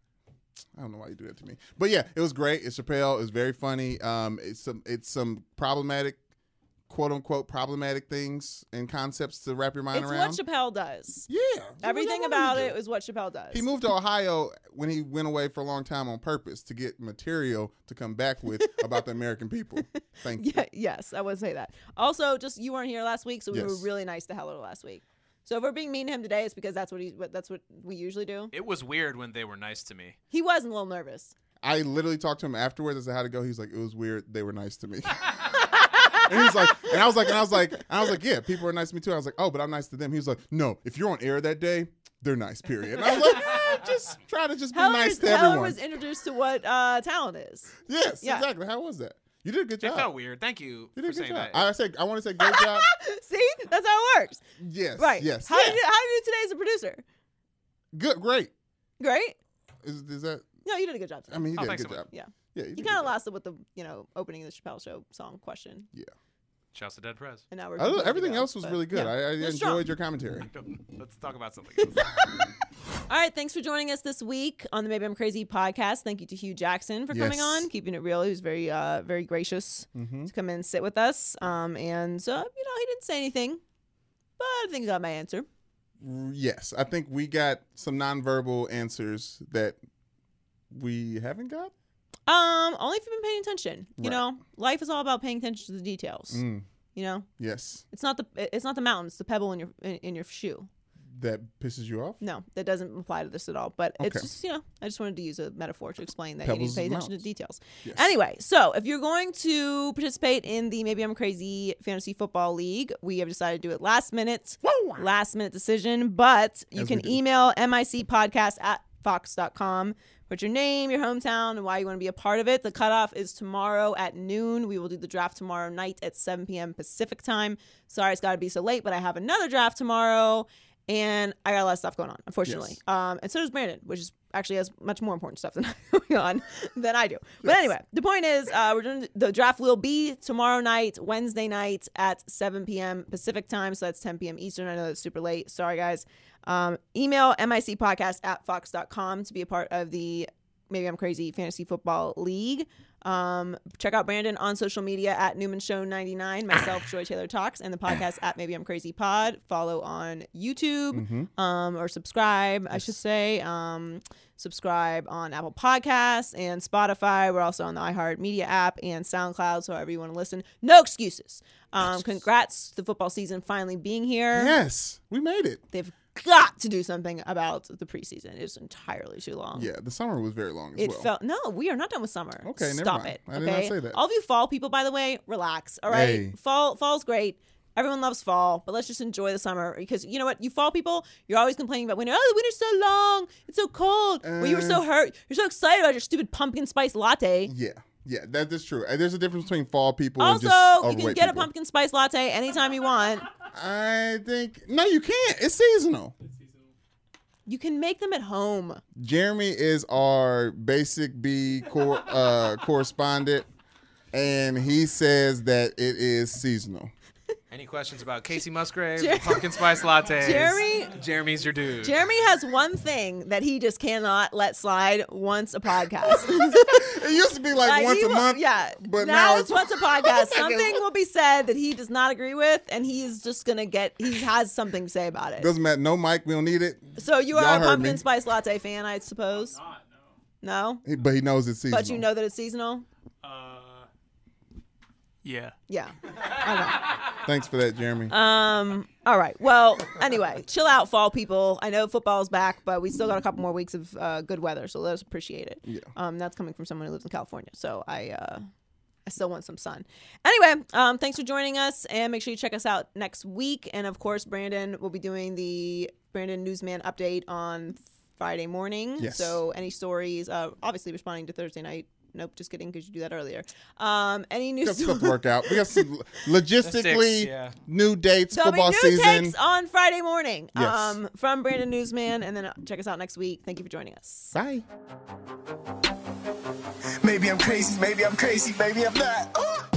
I don't know why you do that to me. But yeah, it was great. It's Chappelle. It's very funny. Um, it's some it's some problematic, quote unquote, problematic things and concepts to wrap your mind It's around. what Chappelle does. yeah, Everything whatever about he it do. is what Chappelle does. He moved to Ohio when he went away for a long time on purpose to get material to come back with about the American people. Thank you. Yeah, yes, I would say that. Also, just you weren't here last week, so we Yes. were really nice to Heller last week. So if we're being mean to him today, it's because that's what he what that's what we usually do. It was weird when they were nice to me. He was a little nervous. I literally talked to him afterwards. I said, "How'd it go?" He's like, "It was weird. They were nice to me." And he's like, and I was like, and I was like, and I was like, yeah, people are nice to me too. I was like, oh, but I'm nice to them. He was like, no, if you're on air that day, they're nice. Period. And I was like, eh, just try to just be Heller, nice to Heller everyone. was introduced to what uh, talent is. yes, Yeah. exactly. How was that? You did a good It job. felt weird. Thank you You for did a good saying job. that. I said, I want to say great job. See, that's how it works. Yes. Right. Yes. How yeah. did you how did you do today as a producer? Good. Great. Great. Is, is that? No, you did a good job today. I mean, you Oh, did a thanks good so job. much. yeah. Yeah. You, You did kind a of good lost it with the you know opening of the Chappelle Show song question, job. Yeah. Shouts to Dead Prez. and now we're Other- good to everything go, else was but, really good. yeah. I, I It was enjoyed strong. your commentary. Let's talk about something else. All right, thanks for joining us this week on the Maybe I'm Crazy podcast. Thank you to Hugh Jackson for coming Yes. on, keeping it real. He was very, uh, very gracious Mm-hmm. to come in and sit with us. Um, and uh, you know, he didn't say anything, but I think I got my answer. Yes, I think we got some nonverbal answers that we haven't got. Um, only if you've been paying attention. You Right. know, life is all about paying attention to the details. Mm, You know, yes, it's not the it's not the mountain, it's the pebble in your in, in your shoe. that pisses you off. No, that doesn't apply to this at all. But it's Okay. just, you know, I just wanted to use a metaphor to explain that Pebbles you need to pay and attention to mountains. details. Yes. Anyway, so if you're going to participate in the Maybe I'm Crazy Fantasy Football League, we have decided to do it last minute, last minute decision. But you As can we do. email micpodcast at fox dot com. Put your name, your hometown, and why you want to be a part of it. The cutoff is tomorrow at noon. We will do the draft tomorrow night at seven p.m. Pacific time. Sorry it's got to be so late, but I have another draft tomorrow. And I got a lot of stuff going on, unfortunately. Yes. Um, and so does Brandon, which is actually has much more important stuff than going on than I do. But anyway, the point is, uh, we're doing the draft will be tomorrow night, Wednesday night at seven p.m. Pacific time. So that's ten p.m. Eastern. I know that's super late. Sorry, guys. Um, email micpodcast at fox dot com to be a part of the Maybe I'm Crazy Fantasy Football League. Um, check out Brandon on social media at Newman Show ninety-nine, myself, Joy Taylor Talks, and the podcast at Maybe I'm Crazy Pod. Follow on YouTube, um, or subscribe, I should say. Um, subscribe on Apple Podcasts and Spotify. We're also on the iHeartMedia app and SoundCloud, so however you want to listen. No excuses. Um, congrats to the football season finally being here. Yes, we made it. They've got to do something about the preseason. It's entirely too long. Yeah, the summer was very long as It well. felt no. We are not done with summer. Okay, never stop mind. it. I Okay, did not say that. all of you fall people, by the way, relax. All right, Hey. fall fall's great. Everyone loves fall, but let's just enjoy the summer because you know what? You fall people, you're always complaining about winter. Oh, the winter's so long. It's so cold. well, you were so Uh. hurt. You're so excited about your stupid pumpkin spice latte. Yeah, yeah, that is true. Uh, There's a difference between fall people and Also, just you overweight can get people. a pumpkin spice latte anytime you want. I think no, you can't. It's seasonal. You can make them at home. Jeremy is our basic B cor- uh, correspondent, and he says that it is seasonal. Any questions about Casey Musgrave, Jer- pumpkin spice lattes? Jeremy- Jeremy's your dude. Jeremy has one thing that he just cannot let slide once a podcast. It used to be like, Like, once he a will- month, Yeah. but now, now it's once a podcast. Second. Something will be said that he does not agree with, and he's just gonna get. He has something to say about it. Doesn't matter. No mic, we don't need it. So you are Y'all a heard pumpkin me. spice latte fan, I suppose. Not, no. He- But he knows it's seasonal. But you know that it's seasonal. Uh, Yeah. Yeah. Okay. Thanks for that, Jeremy. Um. All right. Well, anyway, chill out, fall people. I know football's back, but we still got a couple more weeks of uh, good weather, so let us appreciate it. Yeah. Um. That's coming from someone who lives in California, so I uh, I still want some sun. Anyway, um, thanks for joining us, and make sure you check us out next week. And of course, Brandon will be doing the Brandon Newsman update on Friday morning. Yes. So any stories? Uh, obviously responding to Thursday night. Nope, just kidding, because you do that earlier. Um, any new We got stories? stuff to work out. We got some logistically Logistics, yeah. new dates, There'll be football new season. takes on Friday morning. Yes. Um, from Brandon Newsman, and then check us out next week. Thank you for joining us. Bye. Maybe I'm crazy, maybe I'm crazy, maybe I'm not. Uh.